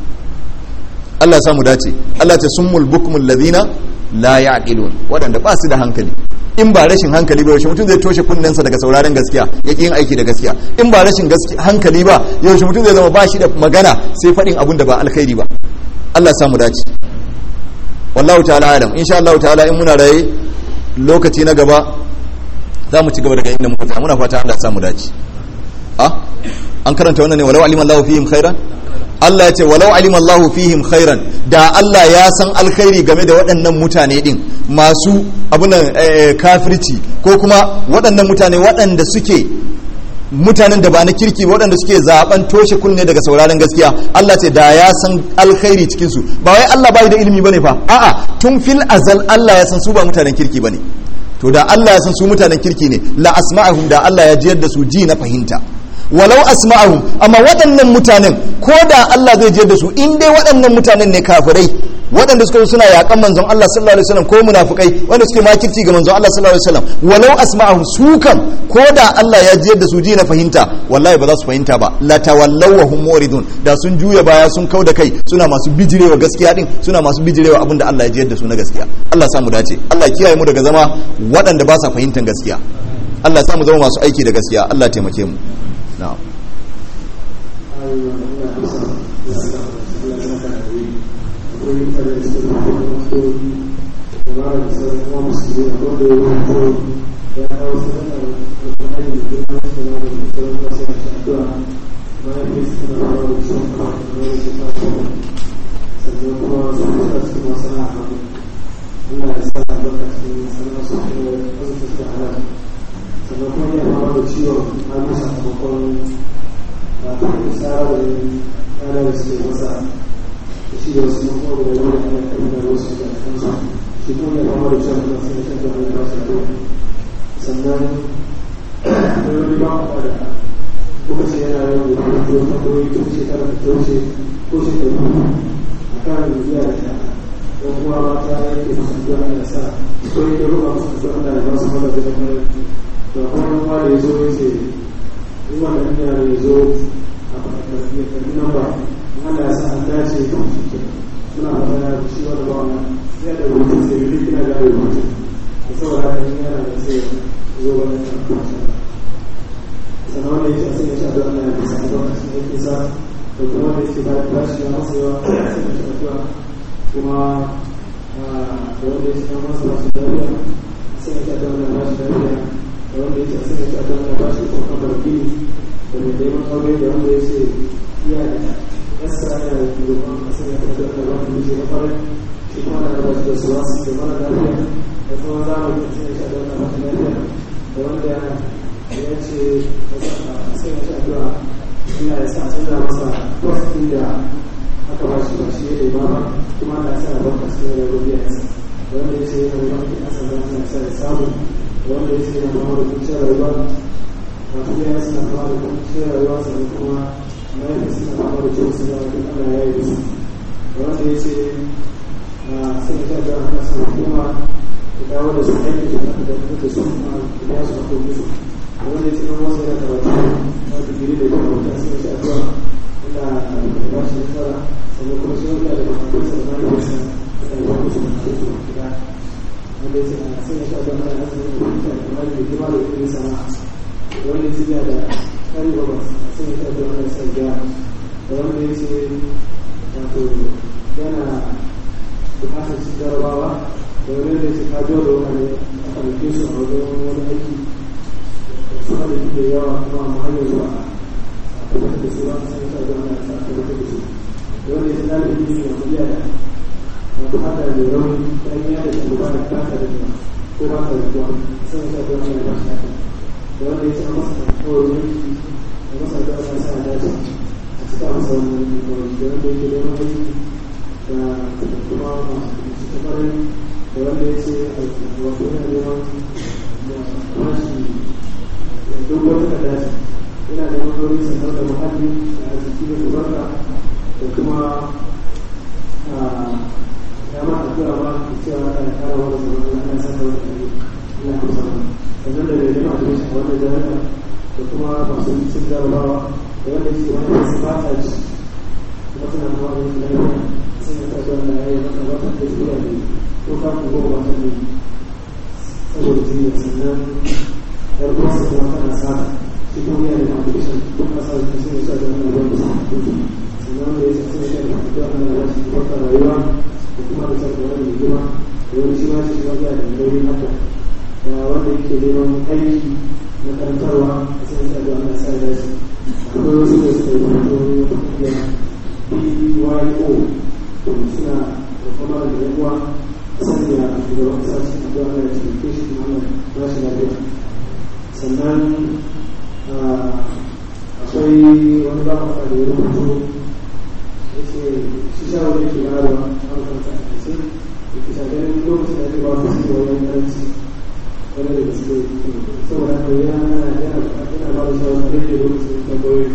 Allah samu dace Allah ta summul bukmul ladina la yaqilun wadanda ba su da hankali in ba rashin hankali ba yaushe mutum zai toshe kunnensa daga sauraron gaskiya ya yin aiki da gaskiya in ba rashin hankali ba yaushe mutum zai zama ba shi da magana sai faɗin abun da ba alkhairi ba Allah samu dace wallahu ta'ala alam insha Allah ta'ala in muna raye lokaci na gaba za mu ci gaba daga inda muka tsaya muna fata Allah samu dace ah an karanta wannan ne walau alima Allahu fihim khairan Allah ya ce walau alima Allahu fihim khairan da Allah ya san alkhairi game da waɗannan mutane din masu abunan kafirci ko kuma waɗannan mutane waɗanda suke mutanen da ba na kirki waɗanda suke zaben toshe kunne daga sauraron gaskiya Allah ce da ya san alkhairi cikin su ba wai Allah bai da ilimi bane fa a'a tun fil azal Allah ya san su ba mutanen kirki bane to da Allah ya san su mutanen kirki ne la asma'ahum da Allah ya jiyar da su ji na fahimta walau asma'ahum amma waɗannan mutanen ko da Allah zai je da su in dai waɗannan mutanen ne kafirai waɗanda suka suna yaƙan manzon Allah sallallahu alaihi wasallam ko munafikai wanda suke makirci ga manzon Allah sallallahu alaihi wasallam walau asma'ahum su kan ko da Allah ya je da su ji na fahimta wallahi ba za su fahimta ba la tawallaw wa hum muridun da sun juya baya sun kauda kai suna masu bijirewa gaskiya din suna masu bijirewa abinda Allah ya je da su na gaskiya Allah samu dace Allah kiyaye mu daga zama waɗanda ba sa fahimtar gaskiya Allah samu zama masu aiki da gaskiya Allah taimake mu na'am Thank you. sannan kuma shi wanda da mahaifiyarsa da mahaifiyarsa da wani su da mahaifiyarsa gida wanda ya ce a sanya shi a don ana azumin da kuma da kamar da girma da kuma sana'a wanda ya ce da kari ba a sanya shi a don ana sa gida da wanda ya ce wato yana bukatar cin jarabawa da wani da ya ce ka biyo da wani a ɗauke su a wajen wani aiki suna da ke yawa kuma a hanyar zuwa a tabbatar da su ba a sanya shi a don ana tabbatar da su wanda ya tsari ne a miliya da wata hada da rauni ta yi yada da ba da kasa da kuma ko ba ka da kuwa sai ya shafi wani ba shi haka da wanda ya ce a masa kawai yanki da masa da wata sa dace a cika masa wani kawai da wanda ya ke da wani da kuma masu tafarin da wanda ya ce wato yana neman mashi duk wata da dace yana da wani sanar da muhalli da arziki da zubarka da kuma ya ma addu'a ba da cewa ana kara wani zaman ana san da wani ina kusa sannan da bai jama'a da shi a wannan jami'a da kuma masu cin jarabawa da wanda ke wani masu ba ta ci kuma suna kuma wani lafiya sun yi ta zuwa da ya yi masa wata da zuwa ne ko ka ku goma wata ne saboda jiya sannan yar kusa kuma tana sata shi kuma yana da application duk kasa da sun yi sa da wani wanda su sannan da ya sassan shi da fito a nan rashi wata rayuwa da kuma da sarki wani mai girma da wani shi ma shi wanda da nauyin haka da wanda yake neman aiki na karantarwa a cikin sa da wanda sa da shi akwai wasu da suka yi wani wani wata kungiya B Y O suna da kuma da yawa sanya shugaban kasa shi a zuwa da shi ke shi kuma na shi lafiya sannan akwai wani ba masa da ya rubuto yake shi shawar da ke yaro a kanta a kasa da ke shagarin lokacin da ake ba su su wajen karanci wani da gaske saboda haka yana yana yana ba da shawar da ke lokacin da goyi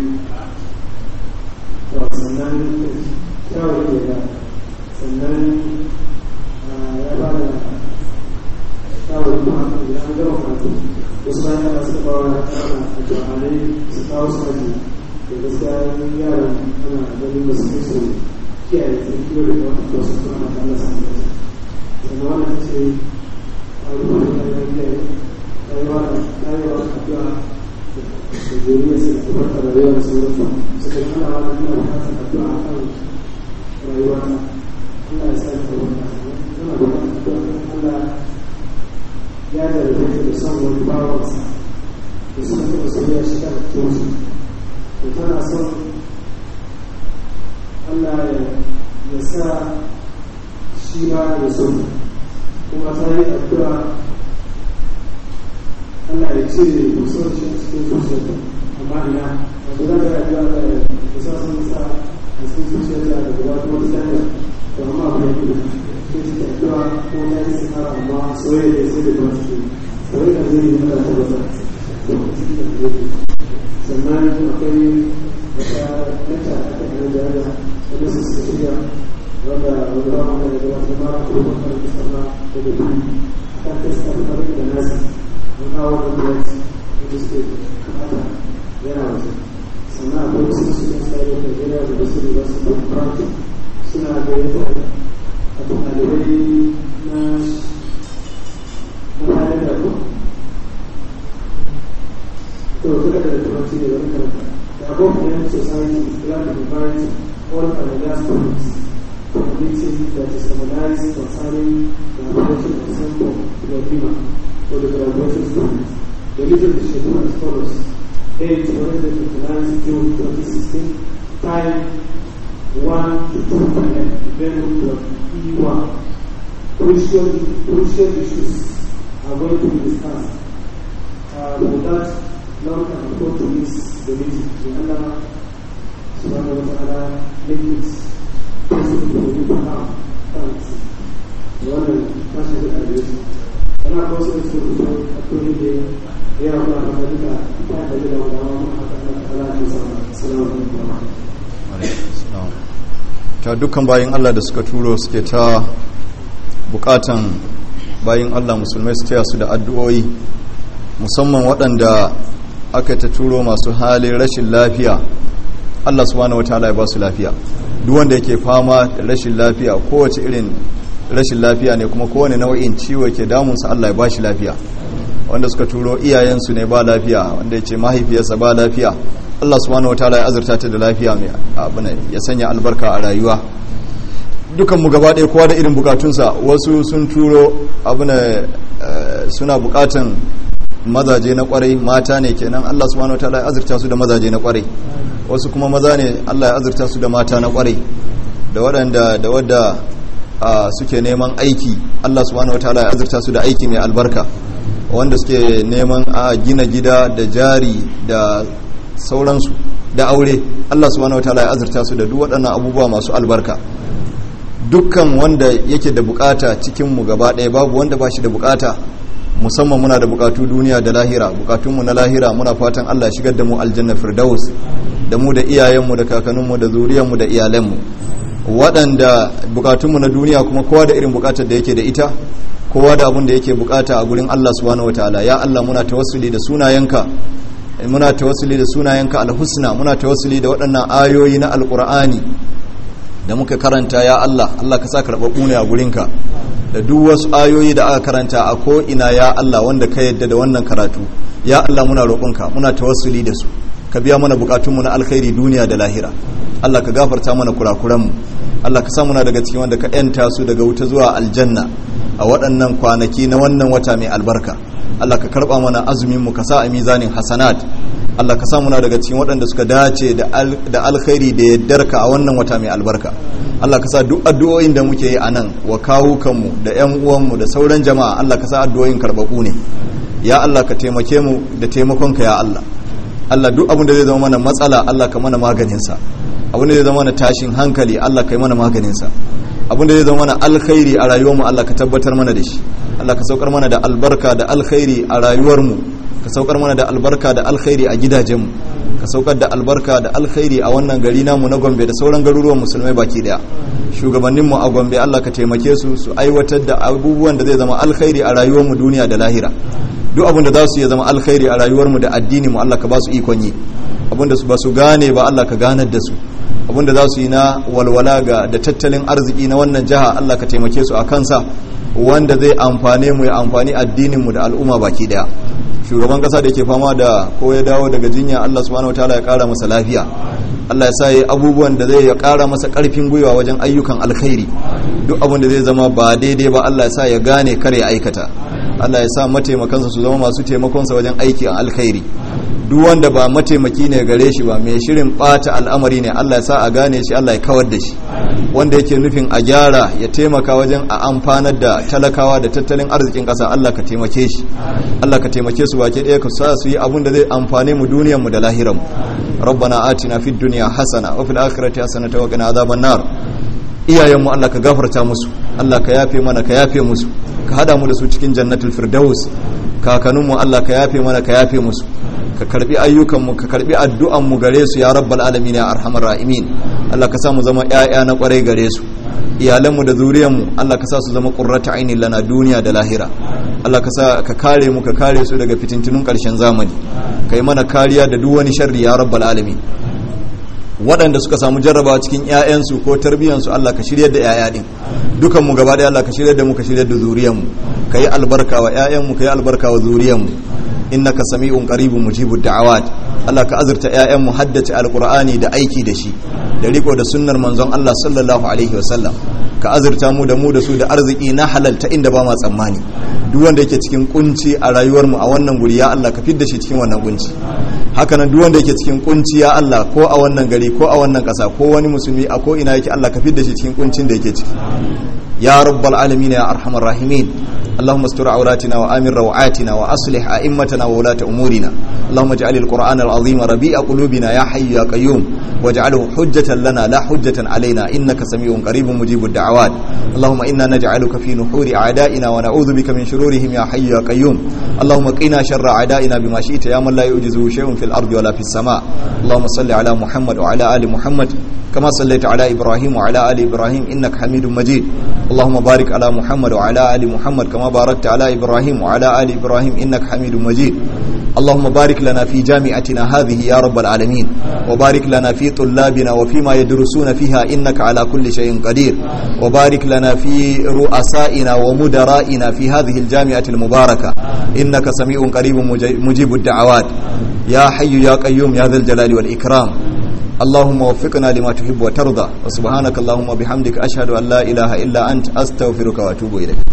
sannan shawar da ke sannan ya ba da shawar kuma da an gama karatu wasu bayan yana suka ba wa kama a jami'ai su kawo su aji da gaskiya yaran ana ganin da suke so kiyaye tsarki da wata wasu kuma na kalla samun yasa sannan wannan ta ce a rubuta da ya kiyaye rayuwa da rayuwa da addu'a da jeriya sai da barka da rayuwa da sauransu suka yi ana wani kuma bukatar addu'a a kan rayuwa ta Allah ya sa ta wata suna bukatar addu'a Allah ya jarrabe da son wani bawansa da suka taɓa soyayya shi kan tosu da tana son Allah ya sa shi ba ya so kuma ta yi addu'a Allah ya cire musuwar shi a cikin zuciyarta amma ina a guda da addu'a da ya sa sun sa a cikin zuciyarta da guda kuma ta sanya to amma abu ya gina ke cikin addu'a ko ta yi sikara amma soyayya da sai da ba su soyayya da zai yi mata ta wata da cikin da zai sannan akwai wata nata a kan yanar jami'a wanda su suka shirya wanda wanda ba mu da gaba ta mara ko kuma da sarra da da biyu a kan testa da farin da nasi an kawo da gwamnati wanda suke kamata yana waje sannan akwai wasu su kan sa da Najeriya da wasu da wasu da Faransa suna gayyata a ɗalibai na na halin da ko to duka da turanci ne wani karanta the above named society is glad to invite all Canadian students to a meeting that is organized concerning the application of sample to the Lima for the graduation students. The meeting is scheduled as follows: date Wednesday twenty-ninth June twenty sixteen, time one to two p m venue block E one. Crucial crucial issues are going to be discussed. Uh, for that, now we can afford to miss the meeting. May Allah subhanahu wa ta'ala make it possible for you to have thanks. Wannan tashi da arziki. Ana kawo su da su da a tuni da ya rabu a kan duka ta da da wadawa mun haka Allah ta'ala ya sama. Assalamu alaikum. Ta dukkan bayin Allah da suka turo suke ta bukatan bayin Allah musulmai su taya su da addu'o'i musamman waɗanda aka ta turo masu halin rashin lafiya Allah subhanahu wataala ya ba su lafiya duk wanda yake fama da rashin lafiya kowace irin rashin lafiya ne kuma kowane nau'in ciwo ke damunsa Allah ya bashi lafiya. Wanda suka turo iyayensu ne ba lafiya, wanda ya ce mahaifiyarsa ba lafiya, Allah subhanahu wataala ya azurta ta da lafiya mai abuna ya sanya albarka a rayuwa. Dukan mu gaba ɗaya kowa da irin bukatunsa. Wasu sun turo abuna suna bukatan mazaje na kwarai, mata ne kenan, Allah subhanahu wataala ya azurta su da mazaje na kwarai. Wasu kuma maza ne, Allah ya azurta su da mata na kwarai. Da waɗanda da wadda suke neman aiki, Allah subhanahu wataala ya azurta su da aiki mai albarka. Wanda suke neman a gina gida da jari da sauransu da aure, Allah subhanahu wataala ya azurta su da duk waɗannan abubuwa masu albarka. Dukkan wanda yake da bukata cikin mu gaba ɗaya, babu wanda ba shi da bukata, musamman muna da bukatu duniya da lahira. Bukatunmu na lahira muna fatan Allah ya shigar da mu aljanna firdaus, da mu da iyayenmu da kakanninmu da zuriyarmu da iyalanmu. Waɗanda bukatunmu na duniya kuma kowa da irin bukatar da yake da ita, kowa da abin da yake bukata a gurin Allah subhanahu wataala. Ya Allah, muna tawassuli da sunayenka, muna tawassuli da sunayenka alhusna, muna tawassuli da waɗannan ayoyi na alqur'ani da muka karanta. Ya Allah, Allah ka sa karɓaɓɓu ne a gurinka, da duk wasu ayoyi da aka karanta a ko ina. Ya Allah, wanda ka yadda da wannan karatu, ya Allah muna roƙonka, muna tawassuli da su, ka biya mana bukatunmu na alkhairi duniya da lahira. Allah ka gafarta mana kurakuranmu, Allah ka sa muna daga cikin wanda ka yanta su daga wuta zuwa aljanna a waɗannan kwanaki na wannan wata mai albarka. Allah ka karɓa mana azuminmu, ka sa a mizanin hasanat. Allah ka sa muna daga cikin waɗanda suka dace da alkhairi da yaddarka a wannan wata mai albarka. Allah ka sa duk addu'o'in da muke yi a nan wa kawukanmu da 'yan uwanmu da sauran jama'a, Allah ka sa addu'o'in karɓaɓɓu ne. Ya Allah, ka taimake mu da taimakonka. Ya Allah, Allah duk abin da zai zama mana matsala, Allah ka mana maganinsa. Abin da zai zama mana tashin hankali, Allah ka yi mana maganinsa. Abin da zai zama mana alkhairi a rayuwarmu, Allah ka tabbatar mana da shi. Allah ka saukar mana da albarka da alkhairi a rayuwarmu, ka saukar mana da albarka da alkhairi a gidajenmu, ka saukar da albarka da alkhairi a wannan gari namu na Gombe da sauran garuruwan musulmai baki daya. Shugabanninmu a Gombe, Allah ka taimake su su aiwatar da abubuwan da zai zama alkhairi a rayuwarmu duniya da lahira. Duk abin da za su yi zama alkhairi a rayuwarmu da addininmu, Allah ka ba su ikon yi. Abin da ba su gane ba, Allah ka ganar da su. Abin da za su yi na walwala ga da tattalin arziki na wannan jiha, Allah ka taimake su a kansa, wanda zai amfane mu ya amfani addininmu da al'umma baki daya. Shugaban kasa da ke fama da ko ya dawo daga jinya, Allah subhanahu wataala ya kara masa lafiya. Allah ya sa yi abubuwan da zai ya kara masa karfin gwiwa wajen ayyukan alkhairi. Duk abin da zai zama ba daidai ba, Allah ya sa ya gane kar ya aikata. Allah ya sa mataimakansa su zama masu taimakonsa wajen aiki a alkhairi. Duk wanda ba mataimaki ne gare shi ba, mai shirin bata al'amari ne, Allah ya sa a gane shi, Allah ya kawar da shi. Wanda yake nufin a gyara, ya taimaka wajen a amfanar da talakawa da tattalin arzikin ƙasa, Allah ka taimake shi. Allah ka taimake su baki ɗaya, ka sa su yi abin da zai amfane mu duniyarmu da lahiranmu. Rabbana atina fid dunya hasana wa fil akhirati hasanatan wa qina adhaban nar. Iyayenmu, Allah ka gafarta musu, Allah ka yafe mana, ka yafe musu, ka hada mu da su cikin jannatul firdaus. Kakanninmu, Allah ka yafe mana, ka yafe musu, ka karbi ayyukanmu, ka karbi addu'anmu gare su, ya rabbal alamin ya arhamar rahimin. Allah ka sa mu zama ƴaƴa na kwarai gare su. Iyalanmu da zuriyarmu, Allah ka sa su zama qurratu ainin lana duniya da lahira. Allah ka sa ka kare mu, ka kare su daga fitintunun ƙarshen zamani. Kai mana kariya da duk wani sharri, ya rabbal alamin. Waɗanda suka samu jarrabawa cikin 'ya'yansu ko tarbiyyansu, Allah ka shiryar da 'ya'ya din. Dukan mu gaba ɗaya, Allah ka shiryar da mu, ka shiryar da zuriyarmu. Ka yi albarka wa 'ya'yanmu, ka yi albarka wa zuriyarmu. Innaka sami'un qaribun mujibud da'awat. Allah ka azurta 'ya'yanmu haddace alqur'ani da aiki da shi, da riko da sunnar manzon Allah sallallahu alaihi wasallam. Ka azurta mu da mu da su da arziki na halal ta inda ba ma tsammani. Duk wanda yake cikin kunci a rayuwarmu a wannan guri, ya Allah ka fidda shi cikin wannan kunci. Haka nan duk wanda yake cikin kunci, ya Allah, ko a wannan gari ko a wannan ƙasa ko wani musulmi a ko ina yake, Allah ka fidda shi cikin kuncin da yake ciki. Ya rabbal alamin ya arhamar rahimin. اللهم استر عوراتنا وآمن روعاتنا وأصلح أئمتنا وولاة أمورنا. اللهم اجعل القرآن العظيم ربيع قلوبنا يا حي يا قيوم، واجعله حجة لنا لا حجة علينا، إنك سميع قريب مجيب الدعوات. اللهم إنا نجعلك في نحور أعدائنا ونعوذ بك من شرورهم يا حي يا قيوم. اللهم قنا شر أعدائنا بما شئت يا من لا يعجزه شيء في الأرض ولا في السماء. اللهم صل على محمد وعلى آل محمد كما صليت على إبراهيم وعلى آل إبراهيم إنك حميد مجيد. اللهم بارك على محمد وعلى آل محمد كما باركت على إبراهيم وعلى آل إبراهيم إنك حميد مجيد. اللهم بارك لنا في جامعتنا هذه يا رب العالمين وبارك لنا في طلابنا وفيما يدرسون فيها إنك على كل شيء قدير وبارك لنا في رؤسائنا ومدرائنا في هذه الجامعة المباركة إنك سميع قريب مجيب الدعوات يا حي يا قيوم يا ذا الجلال والإكرام اللهم وفقنا لما تحب وترضى وسبحانك اللهم وبحمدك أشهد أن لا إله إلا أنت أستغفرك وأتوب إليك